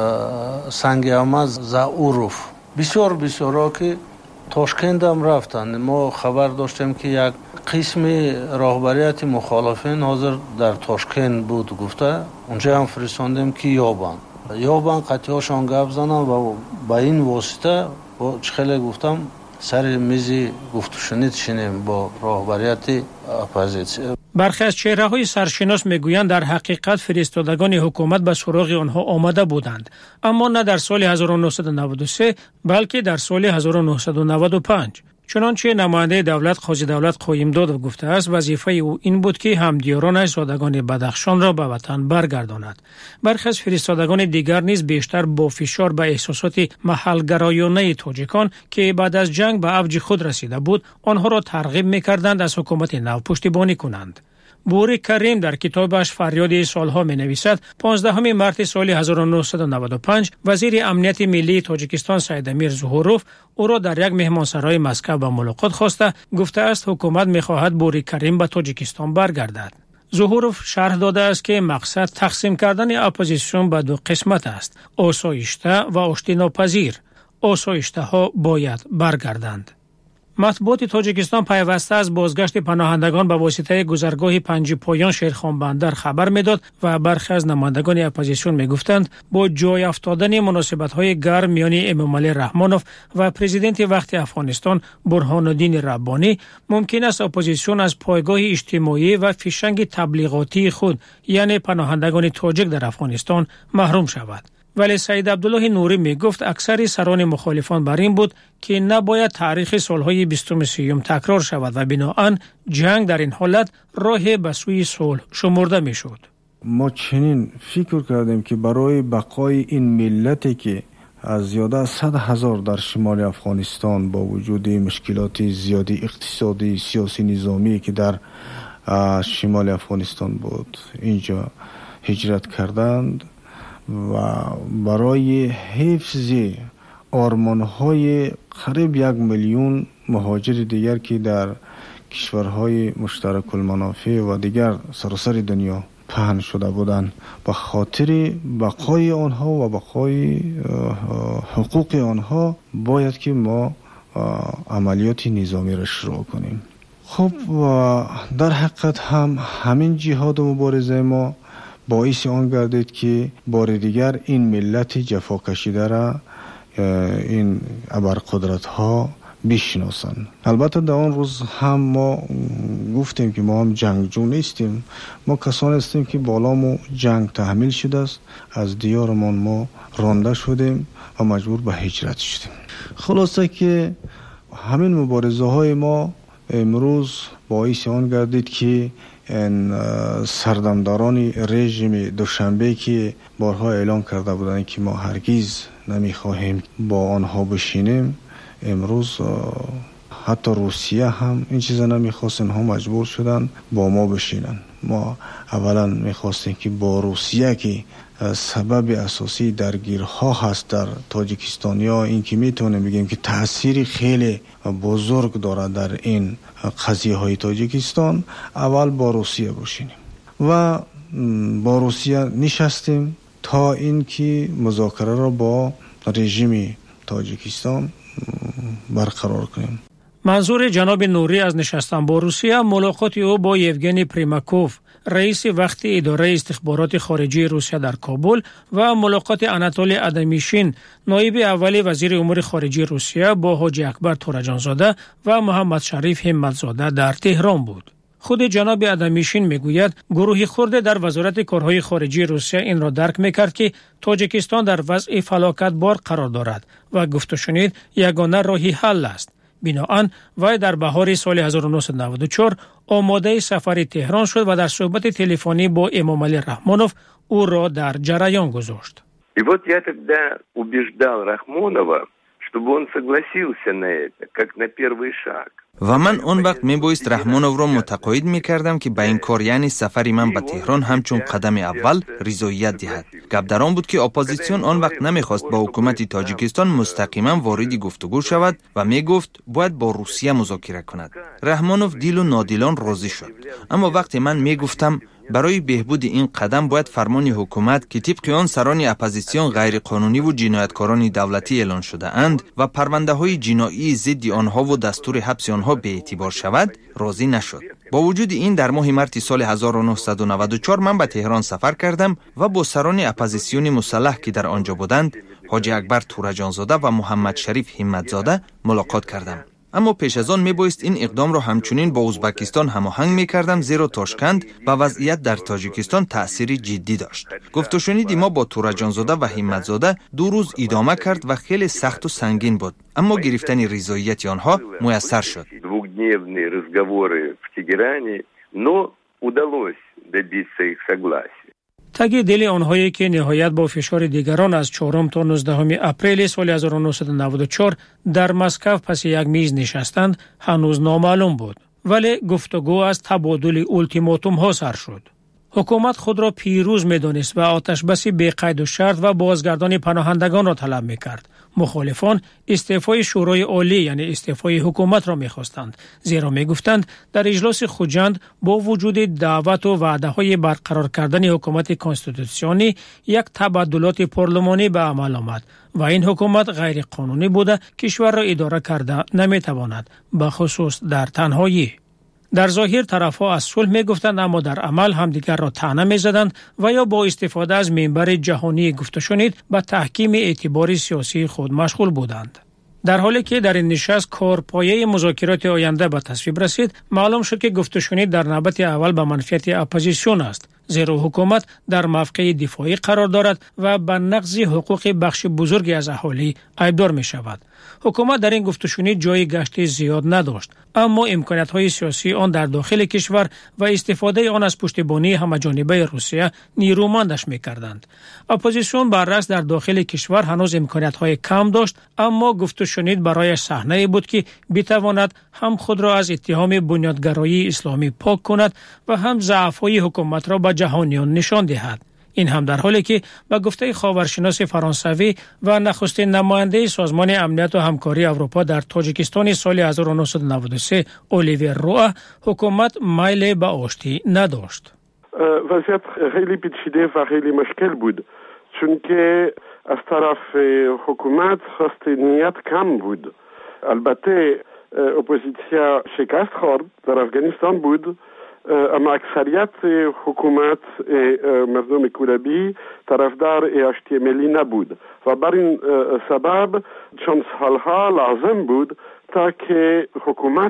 سنگ احمد زعورف بسیار بسیار که تاشکند هم رفتند. ما خبر داشتیم که یک قسم راهبریت مخالفین حاضر در تاشکند بود، گفته اونجا هم فرستاندیم که یابند یابند قطعاشان گپ زنن و با این واسطه با خیلی گفتم سر میزی گفتشنید شنیم با راهبریت اپوزیسیون. برخی از چهره‌های سرشناس میگویند در حقیقت فرستادگان حکومت به سراغ آنها آمده بودند، اما نه در سال هزار و نهصد و نود و سه بلکه در سال هزار و نهصد و نود و پنج. چنانچه نماینده دولت قاضی دولت قایم داد و گفته است وظیفه او این بود که همدیارانش زادگان بدخشان را به وطن برگرداند. برخی از فرستادگان دیگر نیز بیشتر با فشار به احساسات محل‌گرایانه تاجیکان که بعد از جنگ به اوج خود رسیده بود آنها را ترغیب می‌کردند از حکومت نو پشتیبانی کنند. بوری کریم در کتابش فریاد سالها می نویسد پانزدهم مارس سال هزار و نهصد و نود و پنج وزیر امنیت ملی تاجیکستان سید امیر ظهوروف او را در یک مهمانسرای مسکو به ملاقات خواسته گفته است حکومت می خواهد بوری کریم به تاجیکستان برگردد. ظهوروف شرح داده است که مقصد تقسیم کردن اپوزیسیون به دو قسمت است: آسایشته و آشتی ناپذیر. آسایشته ها باید برگردند. مطبوعات تاجیکستان پیوسته از بازگشت پناهندگان به واسطه گذرگاه پنج پایان شیرخان بندر خبر میداد و برخی از نمایندگان اپوزیسیون میگفتند با جای افتادن مناسبت‌های گرم میان امامعلی رحمانوف و پرزیدنت وقت افغانستان برهان الدین ربانی ممکن است اپوزیسیون از پایگاه اجتماعی و فیشنگ تبلیغاتی خود یعنی پناهندگان تاجیک در افغانستان محروم شود. ولی سید عبدالله نوری می گفت اکثر سران مخالفان بر این بود که نباید تاریخ سالهای بیستم سیوم تکرار شود و بناهن جنگ در این حالت راه به سوی صلح شمرده می شد. ما چنین فکر کردیم که برای بقای این ملتی که از زیاده از صد هزار در شمال افغانستان با وجود مشکلات زیادی اقتصادی سیاسی نظامی که در شمال افغانستان بود اینجا هجرت کردند و برای حفظ آرمان‌های قریب یک میلیون مهاجر دیگر که در کشورهای مشترک المنافع و دیگر سراسر دنیا پهن شده بودند به خاطر بقای آنها و بقای حقوق آنها باید که ما عملیات نظامی را شروع کنیم. خب در حقیقت هم همین جهاد و مبارزه ما باعث آن گردید که بار دیگر این ملت جفا کشیده را این ابرقدرت ها بشناسند. البته در آن روز هم ما گفتیم که ما هم جنگجو نیستیم، ما کسانی هستیم که بالامو جنگ تحمیل شده است، از دیارمان ما رانده شدیم و مجبور به هجرت شدیم. خلاصه که همین مبارزه های ما امروز باعث آن گردید که این سردمداران رژیم دوشنبه که بارها اعلان کرده بودند که ما هرگز نمیخواهیم با آنها بشینیم، امروز حتی روسیه هم این چیزا نمیخواست، اینها مجبور شدن با ما بشینن. ما اولا میخواستیم که با روسیه که سبب اساسی درگیرها هست در تاجیکستانیا، این که میتونیم بگیم که تأثیری خیلی بزرگ داره در این قضیه های تاجیکستان، اول با روسیه بشینیم و با روسیه نشستیم تا این که مذاکره را با رژیم تاجیکستان برقرار کنیم. منظور جناب نوری از نشستن با روسیه ملاقات او با یوگنی پریماکوف رئیس وقتی اداره استخبارات خارجی روسیه در کابل و ملاقات اناتولی ادمیشین نایب اول وزیر امور خارجه روسیه با حاجی اکبر تورجانزاده و محمد شریف همتزاده در تهران بود. خود جناب ادمیشین میگوید گروهی خرد در وزارت کارهای خارجی روسیه این را درک میکرد که تاجیکستان در وضع فلاکت بار قرار دارد و گفت و شنید یگانه راهی حل است. بنابراین وی در بهار سال هزار و نهصد و نود و چهار آماده سفر تهران شد و در صحبت تلفنی با امام علی رحمانوف او را در جریان گذاشت. И вот я тогда убеждал Рахмонова, чтобы он согласился на это, как на первый шаг. و من اون وقت می بایست رحمانوف را متقاعد می کردم که به این کار یعنی سفری من به تهران همچون قدم اول رضایت دهد. گپ در آن بود که اپوزیسیون آن وقت نمیخواست با حکومت تاجیکستان مستقیما وارد گفتگو شود و می گفت باید با روسیه مذاکره کند. رحمانوف دیل و نادیلان راضی شد. اما وقتی من می گفتم برای بهبود این قدم باید فرمان حکومت که طبق آن سران اپوزیسیون غیر قانونی و جنایتکاران دولتی اعلان شده اند و پرونده های جنایی ضد آنها و دستور حبس آنها به اعتبار شود راضی نشد. با وجود این در ماه مارس سال هزار و نهصد و نود و چهار من به تهران سفر کردم و با سران اپوزیسیون مسلح که در آنجا بودند حاجی اکبر تورجانزاده و محمد شریف همتزاده ملاقات کردم. اما پیش از آن می بایست این اقدام را همچنین با ازبکستان هماهنگ می کردم، زیرا تاشکند و وضعیت در تاجیکستان تأثیر جدی داشت. گفت و شنیدی ما با تورجانزاده و همتزاده دو روز ادامه کرد و خیلی سخت و سنگین بود، اما گرفتن رضایت آنها میسر شد. Двухдневные разговоры в Тегеране, но удалось добиться их согласия. تگ دل آنهایی که نهایت با فشار دیگران از چهارم تا نوزدهم اپریل سال هزار و نهصد و نود و چهار در مسکو پس یک میز نشستند هنوز نامعلوم بود، ولی گفتگو از تبادل اولتیماتوم ها سر شد. حکومت خود را پیروز می‌دانست و آتش بس بی قید و شرط و بازگردان پناهندگان را طلب می‌کرد. مخالفان استعفای شورای عالی یعنی استعفای حکومت را می‌خواستند، زیرا می‌گفتند در اجلاس خوجند با وجود دعوت و وعده‌های برقرار کردن حکومت کنستیتوسیونی یک تبادلات پارلمانی به عمل آمد و این حکومت غیر قانونی بوده کشور را اداره کرده نمی‌تواند، به خصوص در تنهایی. در ظاهر طرفها از صلح می‌گفتند اما در عمل همدیگر را طعنه می‌زدند و یا با استفاده از منبر جهانی گفت و شنید به تحکیم اعتبار سیاسی خود مشغول بودند. در حالی که در این نشست کارپایه مذاکرات آینده به تصویب رسید، معلوم شد که گفت و شنید در نوبت اول به منفعت اپوزیسیون است، زیرا حکومت در موقع دفاعی قرار دارد و به نقض حقوق بخش بزرگی از اهالی ایبدار می شود. حکومت در این گفتشونی جای گشت زیاد نداشت، اما امکانات‌های سیاسی آن در داخل کشور و استفاده آن از پشتیبانی همه‌جانبه روسیه نیرومندش می‌کردند. اپوزیسیون برعکس در داخل کشور هنوز امکانات‌های کم داشت، اما گفتشونی برای صحنه بود که بتواند هم خود را از اتهام بنیادگرایی اسلامی پاک کند و هم ضعف‌های حکومت را به جهانیان نشان دهد. این هم در حالی که با گفته خاورشناس فرانسوی و نخستین نماینده سازمان امنیت و همکاری اروپا در تاجیکستان سال هزار و نهصد و نود و سه الیویر روآ حکومت میل به آشتی نداشت. وضعیت خیلی پیچیده و خیلی مشکل بود، چون که از طرف حکومت خواست نیت کم بود. البته اپوزیسیا شکست خورد در افغانستان بود، اما اکثریت حکومت مردم کوربی طرفدار آشتی ملی نبود و بر این سبب چند سالها لازم بود تا که حکومت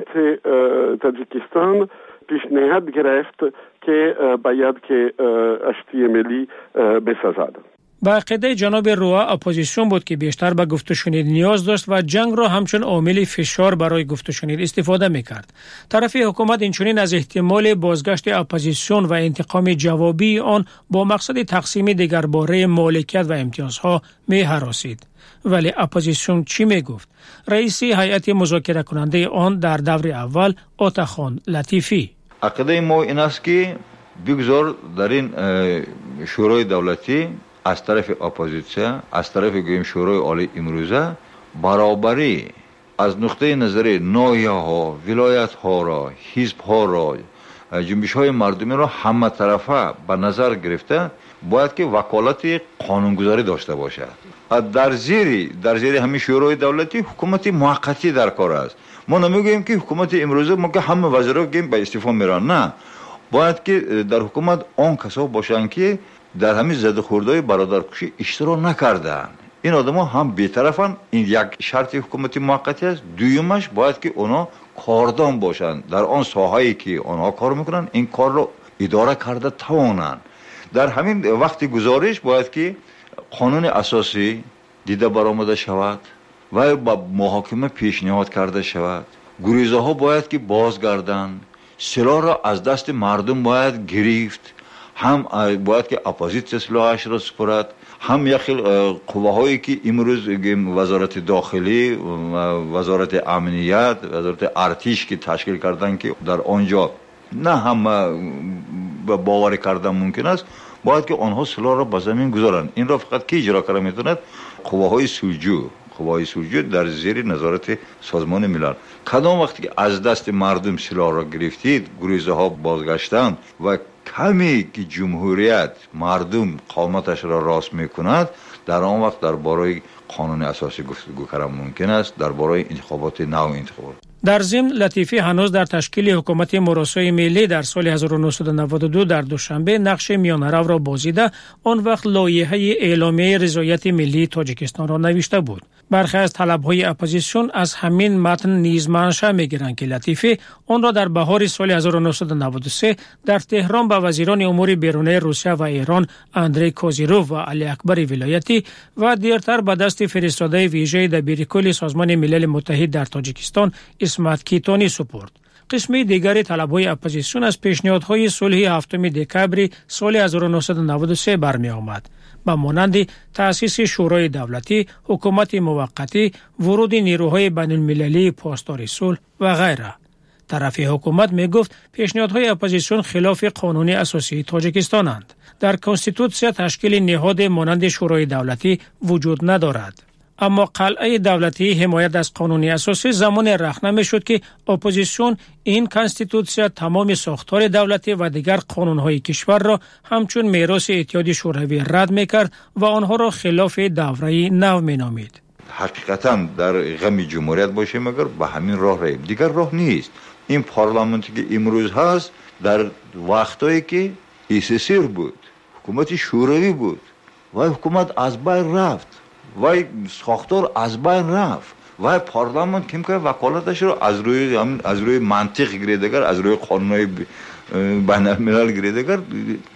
تاجیکستان پیشنهاد گرفت که باید که آشتی ملی بسازد. با عقیده جناب روآ اپوزیسیون بود که بیشتر به گفتشنید نیاز داشت و جنگ را همچون عامل فشار برای گفتشنید استفاده میکرد. طرف حکومت اینچنین از احتمال بازگشت اپوزیسیون و انتقام جوابی آن با مقصد تقسیم دگرباره مالکیت و امتیازها می هراسید. ولی اپوزیسیون چی می گفت؟ رئیس هیئت مذاکره کننده آن در دور اول آتاخان لطیفی: عقیده ما این است که بگذار در این شورای دولتی از طرف اپوزیسیون، از طرف گویم شورای عالی امروزه، برابری از نقطه نظر ناحیه ها، ولایت ها را، حزب ها را، جنبش های مردمی را همه طرفه به نظر گرفته باید که وکالت قانونگذاری داشته باشد. در زیر در زیر همین شورای دولتی حکومت موقتی در کار است. ما نمیگوییم که حکومت امروزه ما که همه وزرا گیم به استعفا میرن، نه، باید که در حکومت آن کسا باشند که در همین زده خوردهای برادرکشی اشتراک نکردن. این آدم‌ها هم بی‌طرفن. این یک شرط حکومت موقتی است. دویمش باید که اونا کاردان باشند در آن ساحه‌ای که آنها کار میکنن، این کار رو اداره کرده توانند. در همین وقت گزارش باید که قانون اساسی دیده برآمده شود و با محاکمه پیشنهاد کرده شود. گریزه ها باید که بازگردند. سلاح را از دست مردم باید گرفت. هم باید که اپوزیسیون سلاحش را سپرد، هم یک قوه‌هایی که امروز وزارت داخلی، وزارت امنیت، وزارت ارتش که تشکیل کردن که در آنجا نه هم باور کردن ممکن است، باید که آنها سلاح را به زمین گذارند. این را فقط کی اجرا کنه میتوند؟ قوه‌های سلجو. قوه‌های سلجو در زیر نظارت سازمان ملل. کدام وقتی که از دست مردم سلاح را گرفتید، گریزه ها بازگشتند و کمی که جمهوریت مردم قامتش را راست میکند، در آن وقت درباره قانون اساسی گفتگو کردن ممکن است، درباره انتخابات نو انتخابات. در ضمن لطیفی هنوز در تشکیل حکومت مراسای ملی در سال هزار و نهصد و نود و دو در دوشنبه نقش میانه‌رو را بازیده، آن وقت لایحه اعلامیه رضایت ملی تاجیکستان را نوشته بود. برخی از طلب‌های اپوزیسیون از همین متن نیز منشأ می‌گیرند که لطیفی آن را در بهار سال هزار و نهصد و نود و سه در تهران به وزیران امور بیرونی روسیه و ایران اندری کوزیروف و علی اکبر ولایتی و دیرتر به دست فرستاده ویژه دبیرکل سازمان ملل متحد در تاجیکستان اسمت کیتانی سپرد. قسم دیگر طلب‌های اپوزیسیون از پیشنهادهای صلح هفتم دکبر سال هزار و نهصد و نود و سه برمی آمد. با مانند تأسیس شورای دولتی، حکومت موقتی، ورود نیروهای بین المللی پاسدار صلح و غیره. طرف حکومت می گفت پیشنهادهای اپوزیسیون خلاف قانون اساسی تاجیکستانند. در کنستیتوسیا تشکیل نهاد مانند شورای دولتی وجود ندارد. اما قلعه دولتی حمایت از قانون اساسی زمان رخنه شد که اپوزیسیون این کنستیتوسیا تمام ساختار دولتی و دیگر قانون‌های کشور را همچون میراث اتحاد شوروی رد می‌کرد و آنها را خلاف دوره نو می‌نامید. حقیقتاً در غم جمهوریت باشه مگر به همین راه ریم، دیگر راه نیست. این پارلمانتی که امروز هست در وقتایی که اسسر بود، حکومت شوروی بود و حکومت از بین رفت و ساختار از بین رفت و پارلمان کم که وکالتش رو از روی از روی منطق گریدگر، از روی قانونهای بین الملل گریدگر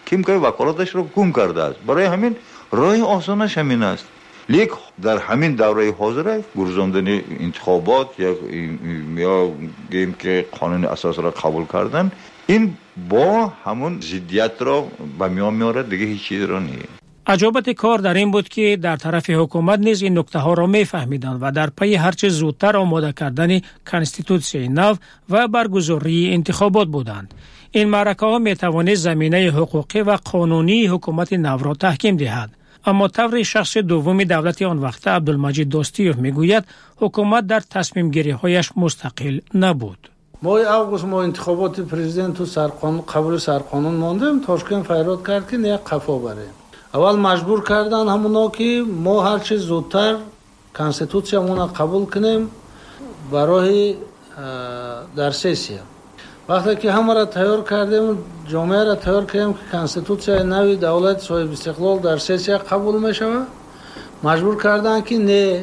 کیمیکای وکالتش رو گم کرده است. برای همین راه آسانش همین است. لیک در همین دوره حاضر گرزاندن انتخابات یا یا گیم که قانون اساس را قبول کردن، این با همون ضدیت را به میان میاره، دیگه هیچ چیز را نیست. عجابت کار در این بود که در طرف حکومت نیز این نکته ها را میفهمیدند و در پی هرچه زودتر آماده کردن کانستیتوسیون نو و برگزاری انتخابات بودند. این معرکه ها می توانست زمینه حقوقی و قانونی حکومت نو را تحکیم دهد. اما طور شخص دوم دولت آن وقت عبدالمجید دوستیوف میگوید حکومت در تصمیم گیری هایش مستقل نبود. ماه اوگوست ما انتخابات پرزیدنت تو سرقانون قبول سرقانون ماندیم. تاشکند فریاد کرد که نه قفا بریم. اول مجبور کردن همونا که ما هر چه زودتر کانستیتوسیون را قبول کنیم برای در سسیا. وقتی که همه را تیار کردیم، جامعه را تیار کردیم که کانستیتوسیون نوی دولت صاحب استقلال در سسیا قبول میشود، مجبور کردن که نه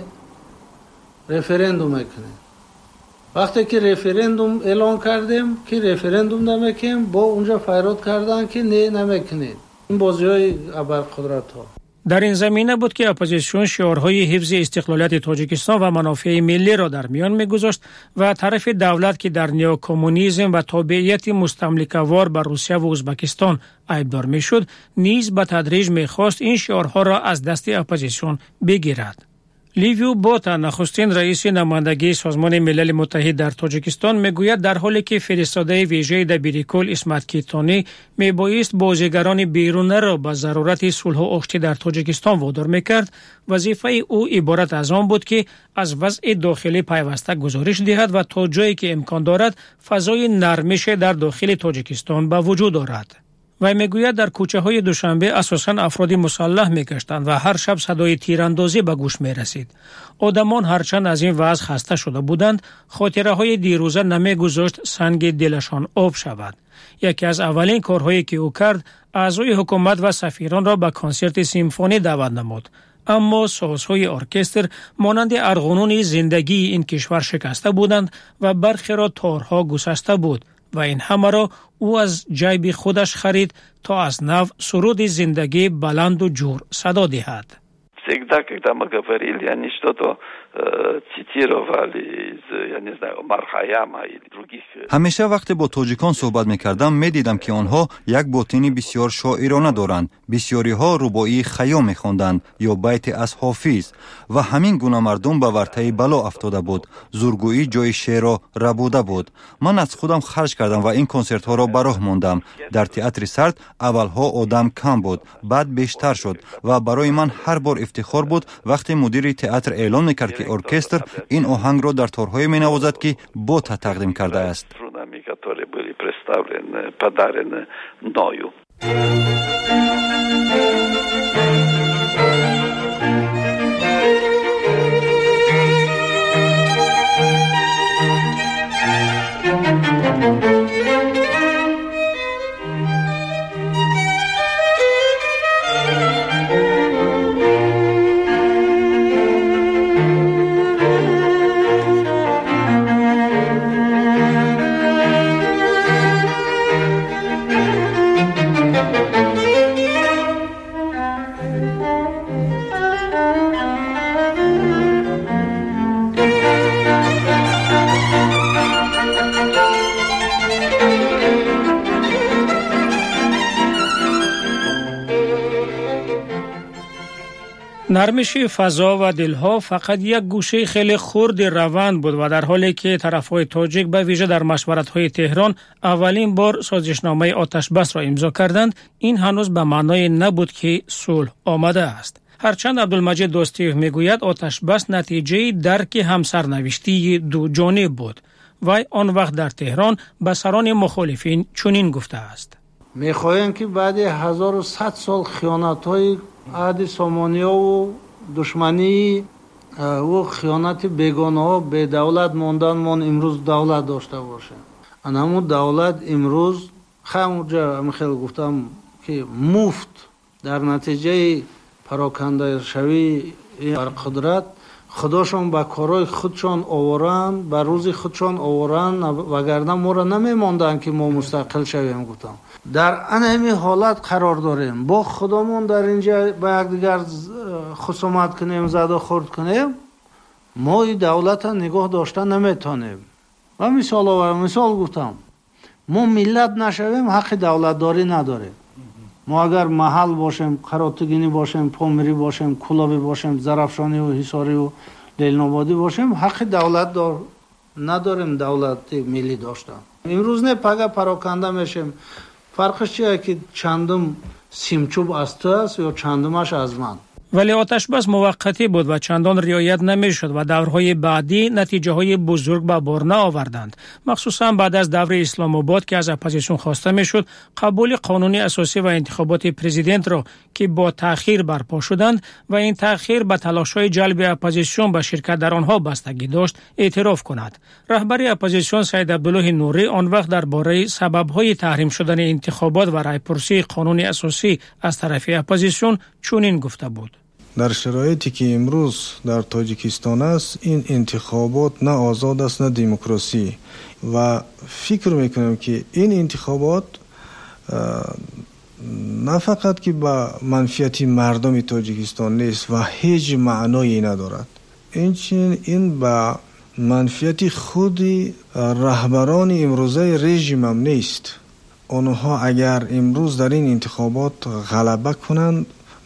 رفراندوم کنیم. وقتی که رفراندوم اعلان کردیم که رفراندوم نمیکنیم، با اونجا فریاد کردن که نه نمیکنید. این بازی‌های ابرقدرت ها. در این زمینه بود که اپوزیسیون شعارهای حفظ استقلالیت تاجیکستان و منافع ملی را در میان می‌گذاشت و طرف دولت که در نیوکمونیسم و تابعیت مستملکه‌وار بر روسیه و ازبکستان عیبدار می‌شد، نیز به تدریج می‌خواست این شعارها را از دست اپوزیسیون بگیرد. لیویو بوتا نخستین رئیس نمایندگی سازمان ملل متحد در تاجیکستان میگوید در حالی که فرستاده ویژه دبیرکل اسمت کیتانی میبایست بازیگران بیرونه را به ضرورت صلح و آشتی در تاجیکستان وادار میکرد، وظیفه او عبارت از آن بود که از وضع داخلی پیوسته گزارش دهد و تا جایی که امکان دارد فضای نرمش در داخل تاجیکستان به وجود آورد. و میگوید در کوچه های دوشنبه اساساً افرادی مسلح میگشتند و هر شب صدای تیراندازی به گوش میرسید. آدمان هرچند از این وضع خسته شده بودند، خاطره های دیروزه نمیگذاشت سنگ دلشان آب شود. یکی از اولین کارهایی که او کرد، اعضای حکومت و سفیران را به کنسرت سیمفونی دعوت نمود. اما سازهای ارکستر مانند ارغنون زندگی این کشور شکسته بودند و برخی را تارها گسسته بود و این همه را او از جیب خودش خرید تا از نو سرود زندگی بلند و جور صدا دهد. Всегда, когда мы говорили, они что-то цитировали из, я не знаю, Омар Хайяма или других. همیشه وقتی با تاجیکان صحبت می‌کردم می‌دیدم که آنها یک باطنی بسیار شاعرانه دارند. بسیاری‌ها رباعی خیام می‌خواندند یا بیت از حافظ و همین گونه مردم به ورطه بلا افتاده بود. زورگویی جای شعر را ربوده بود. من از خودم خرج کردم و این کنسرت‌ها را به راه ماندم. در تئاتر سرد اولها آدم کم بود، بعد بیشتر شد و برای من هر بار افتخار بود وقتی مدیر تئاتر اعلان می‌کرد که ارکستر این آهنگ را در تارهای می‌نوازد که بوتا تقدیم کرده است. نرمش فضا و دلها فقط یک گوشه خیلی خرد روند بود و در حالی که طرفهای تاجیک به ویژه در مشورت‌های تهران اولین بار سازشنامه آتش بس را امضا کردند، این هنوز به معنای نبود که صلح آمده است. هرچند عبدالمجید دوستیوف میگوید آتش بس نتیجه درک همسرنوشتی دو جانب بود و آن وقت در تهران به سران مخالفین چنین گفته است: میخواهیم که بعد هزار و صد سال خیانت‌های عهد سامانیا و دشمنی و خیانت بیگانه ها به دولت ماندن من امروز دولت داشته باشیم. همون دولت امروز همونجا من خیلی گفتم که مفت در نتیجه پراکنده شوی بر قدرت خداشون با کارای خودشان آورن، با روزی خودشان آورن، وگرنه ما را نمیماندن که ما مستقل شویم. گفتم در همین حالت قرار داریم، با خودمون در اینجا با یکدیگر خصومت کنیم، زد و خورد کنیم، ما این دولت نگاه داشتن نمیتونیم. و مثال آورم، مثال گفتم ما ملت نشویم حق دولت داری نداریم. ما اگر محل باشیم، قراتگینی باشیم، پامری باشیم، کلابی باشیم، زرافشانی و حصاری و لیلنابادی باشیم، حق دولت دار نداریم، دولت ملی داشتن. امروز نه پگه پراکنده میشیم. فرقش چیه که چندم سیمچوب از تو است یا چندمش از من. ولی آتش بس موقتی بود و چندان رعایت نمیشد و دورهای بعدی نتیجه های بزرگ به بار نآوردند، مخصوصا بعد از دور اسلام آباد که از اپوزیسیون خواسته میشد قبول قانون اساسی و انتخابات پرزیدنت را که با تأخیر برپا شدند و این تأخیر به تلاش‌های جلب اپوزیسیون به شرکت در آنها بستگی داشت اعتراف کند. رهبر اپوزیسیون سید عبدالله نوری آن وقت درباره سبب‌های تحریم شدن انتخابات و رای‌پرسی قانون اساسی از طرف اپوزیسیون چنین گفته بود: در شرایطی که امروز در تاجیکستان است، این انتخابات نه آزاد است نه دموکراسی و فکر میکنم که این انتخابات نه فقط که با منفعت مردم تاجیکستان نیست و هیچ معنایی ندارد، این این با منفعت خود رهبران امروزه رژیم هم نیست. آنها اگر امروز در این انتخابات غلبه کنند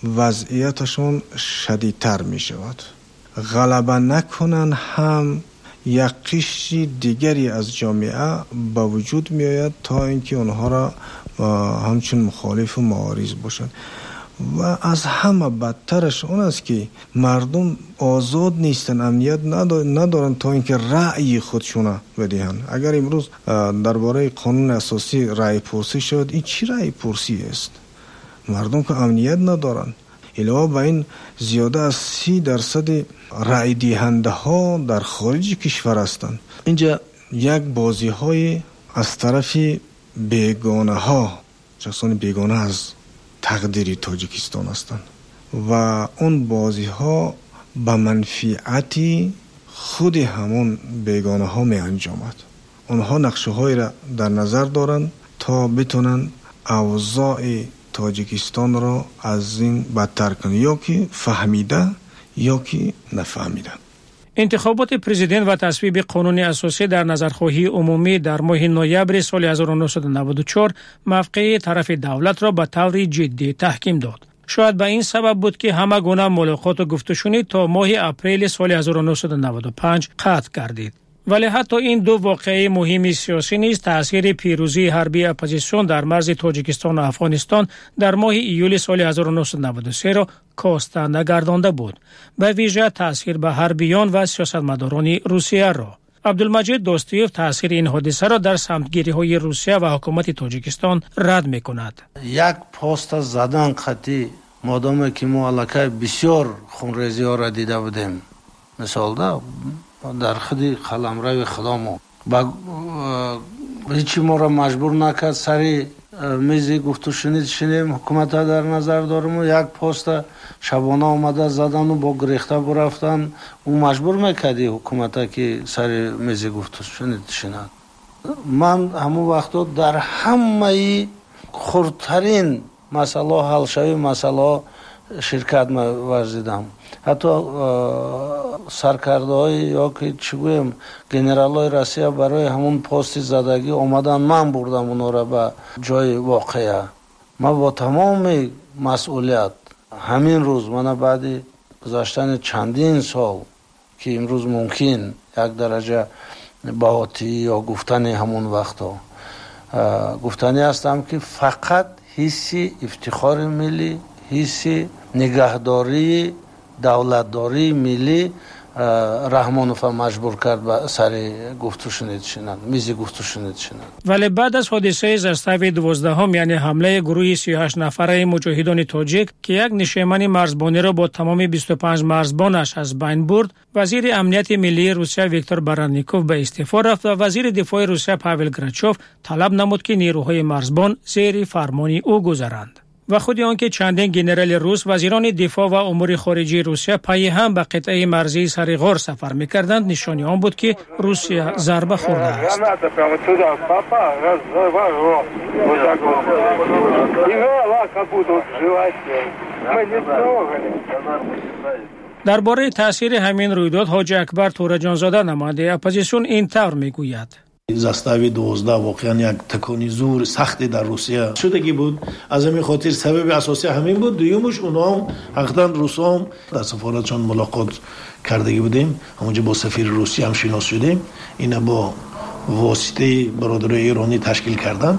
وضعیتشون شدیدتر می شود. غلبه نکنن هم یک قشر دیگری از جامعه با وجود می آید تا اینکه آنها را همچون مخالف و معارض باشند. و از همه بدترش اون است که مردم آزاد نیستن، امنیت ندارن تا اینکه رأی خودشون بدهند. اگر امروز درباره قانون اساسی رأی پرسی شد، این چی رأی پرسی است؟ مردم که امنیت ندارن. علاوه بر این زیاده از سی درصد رأی دهنده ها در خارج کشور هستند. اینجا یک بازی های از طرف بیگانه ها، شخصان بیگانه از تقدیر تاجیکستان هستند و اون بازی ها به منفعت خود همون بیگانه ها می انجامد. اونها نقشه های را در نظر دارند تا بتونن اوضاع تاجیکستان را از این بدتر کنند، یا که فهمیده یا که نفهمیده. انتخابات پرزیدنت و تصویب قانون اساسی در نظرخواهی عمومی در ماه نوامبر سال هزار و نهصد و نود و چهار موقع طرف دولت را به طور جدی تحکیم داد. شاید به این سبب بود که همه گونه ملاقات و گفتگوشنی تا ماه اپریل سال هزار و نهصد و نود و پنج قطع گردید. ولی حتی این دو واقعه مهم سیاسی نیز تأثیر پیروزی حربی اپوزیسیون در مرز تاجیکستان و افغانستان در ماه ایول سال هزار و نهصد و نود و سه را کاسته نگردانده بود، به ویژه تأثیر به حربیان و سیاستمداران روسیه را. عبدالمجید دوستیوف تأثیر این حادثه را در سمتگیری های روسیه و حکومت تاجیکستان رد می کند. یک پست زدن قطعی مادامی که ما علاقه بسیار خونریزی ها را دیده بودیم، مثال ده در خودی قلمرو خدامو با هیچی ما را مجبور نکرد سری میزی گفتو شنید شنیم حکومت ها در نظر دارم و یک پست شبانه آمده زدن و با گریخته برفتن و مجبور میکردی حکومت ها که سری میزی گفتو شنید شنید. من همون وقتا در همه خردترین مسئله حل شوی مسئله شرکت ورزیدم. حتی سرکرده های یا که چی گویم گنرال های روسیه برای همون پست زدگی آمدن، من بردم اونا را به جای واقعه. من با تمام مسئولیت همین روز، من بعد گذشتن چندین سال که امروز ممکن یک درجه باطی یا گفتنی همون وقتا گفتنی هستم که فقط حسی افتخار ملی، حسی نگهداری دولتداری ملی رحمانوف مجبور کرد به سر گفتو شنید شنند، میزی گفتو شنید شنند. ولی بعد از حادثه زستاوی دوازدهم یعنی حمله گروه سی و هشت نفره مجاهدان تاجیک که یک نشیمن مرزبانی را با تمام بیست و پنج مرزبانش از بین برد، وزیر امنیت ملی روسیه ویکتور بارانیکوف به استعفا رفت و وزیر دفاع روسیه پاول گراچوف طلب نمود که نیروهای مرزبان زیر فرمان او گذرند. و خود آنکه چندین ژنرال روس وزیران دفاع و امور خارجه روسیه پای هم به قطعه مرزی سریغار سفر می‌کردند نشانی آن بود که روسیه ضربه خورده است. درباره تاثیر همین رویداد حاجی اکبر تورجانزاده نماینده اپوزیسیون این طور میگوید: زاستاوی دوازده واقعا یک تکانی زور سختی در روسیه شدگی بود. از همین خاطر سبب اساسی همین بود. دویمش اونا هم حقیقتا روسا هم در سفارتشان ملاقات کردگی بودیم، همونجا با سفیر روسیه هم شناس شدیم. اینا با واسطه برادرای ایرانی تشکیل کردن.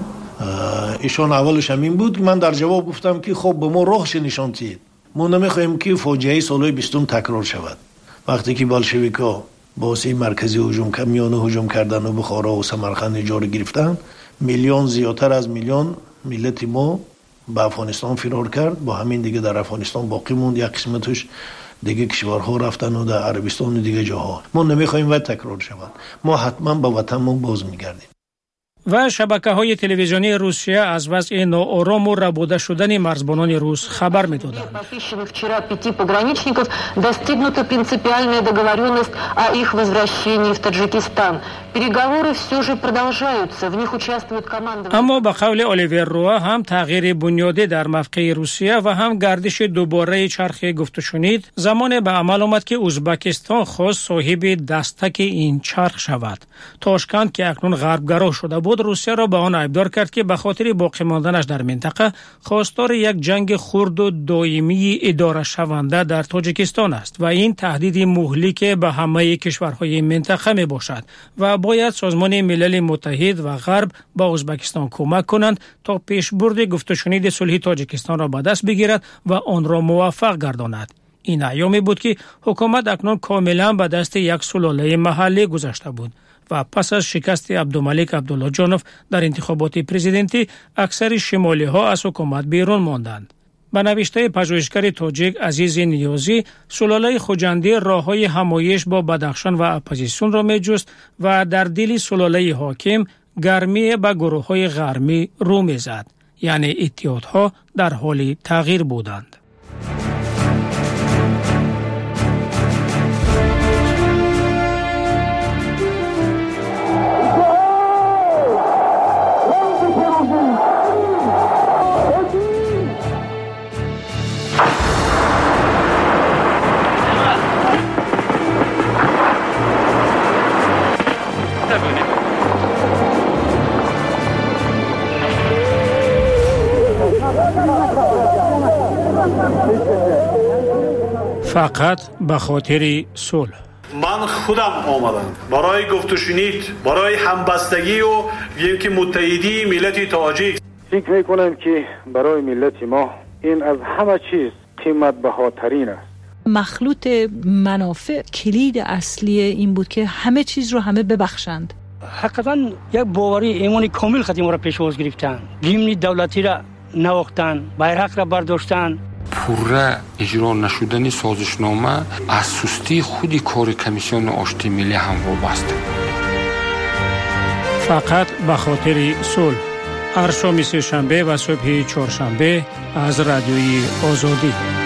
ایشان اولش همین بود. من در جواب گفتم که خب به ما راهش نشان دهید، ما نمیخوایم که فاجعه سال بیستم تکرار شود. وقتی که بلشویکا باسی مرکزی هجوم کردن، میانه هجوم کردن و بخارا و سمرقند جاری گرفتن، میلیون زیادتر از میلیون ملت ما به افغانستان فرار کرد. با همین دیگه در افغانستان باقی موند. یک قسمتش دیگه کشورها رفتن و در عربستان و دیگه جاها. ما نمیخوایم و تکرار شود. ما حتما به وطنمون باز میگردیم. و شبکه‌های تلویزیونی روسیه از وضع ناآرام و ربوده شدن مرزبانان روس خبر می‌دادند. Похищенных вчера пяти пограничников достигнута принципиальная договоренность о их возвращении в Таджикистан. Переговоры все же продолжаются. В них участвуют командование. اما به قول الیور روا هم تغییر بنیادی در موقع روسیه و هم گردش دوباره چرخ گفت و شنید زمان به عمل آمد که ازبکستان خواست صاحب دستک این چرخ شود. تاشکند که اکنون غربگرا شده بود روسیه را به آن ابدار کرد که به خاطر باقی ماندنش در منطقه خواستار یک جنگ خرد و دائمی اداره شونده در تاجیکستان است و این تهدید مهلک به همه کشورهای منطقه می باشد و باید سازمان ملل متحد و غرب با ازبکستان کمک کنند تا پیشبرد گفت و شنید صلح تاجیکستان را به دست بگیرد و آن را موفق گرداند. این ایامی بود که حکومت اکنون کاملا به دست یک سلاله محلی گذاشته بود و پس از شکست عبدالملک عبدالله جانوف در انتخابات پرزیدنتی اکثر شمالی ها از حکومت بیرون ماندند. به نوشته پژوهشگر تاجیک عزیز نیازی، سلاله خوجندی راههای همایش با بدخشان و اپوزیسیون را می‌جست و در دل سلاله حاکم گرمی به گروه‌های غربی رو می‌زد، یعنی اتحادها در حال تغییر بودند. فقط به خاطر صلح. من خودم آمدم برای گفت و شنید، برای همبستگی و اینکه متحدی ملت تاجیک. فکر میکنم که برای ملت ما این از همه چیز قیمت بهاترین است. مخلوط منافع کلید اصلی این بود که همه چیز رو همه ببخشند. حقیقتا یک باوری ایمانی کامل خدیم را پیش باز گرفتن، گیمن دولتی را نواختن، بیرق را برداشتن. پوره اجرا نشدن سازشنامه از سستی خودی کار کمیسیون آشتی ملی هم وابسته. فقط به خاطر صلح. هر شام سه شنبه و صبح چهارشنبه از رادیوی آزادی.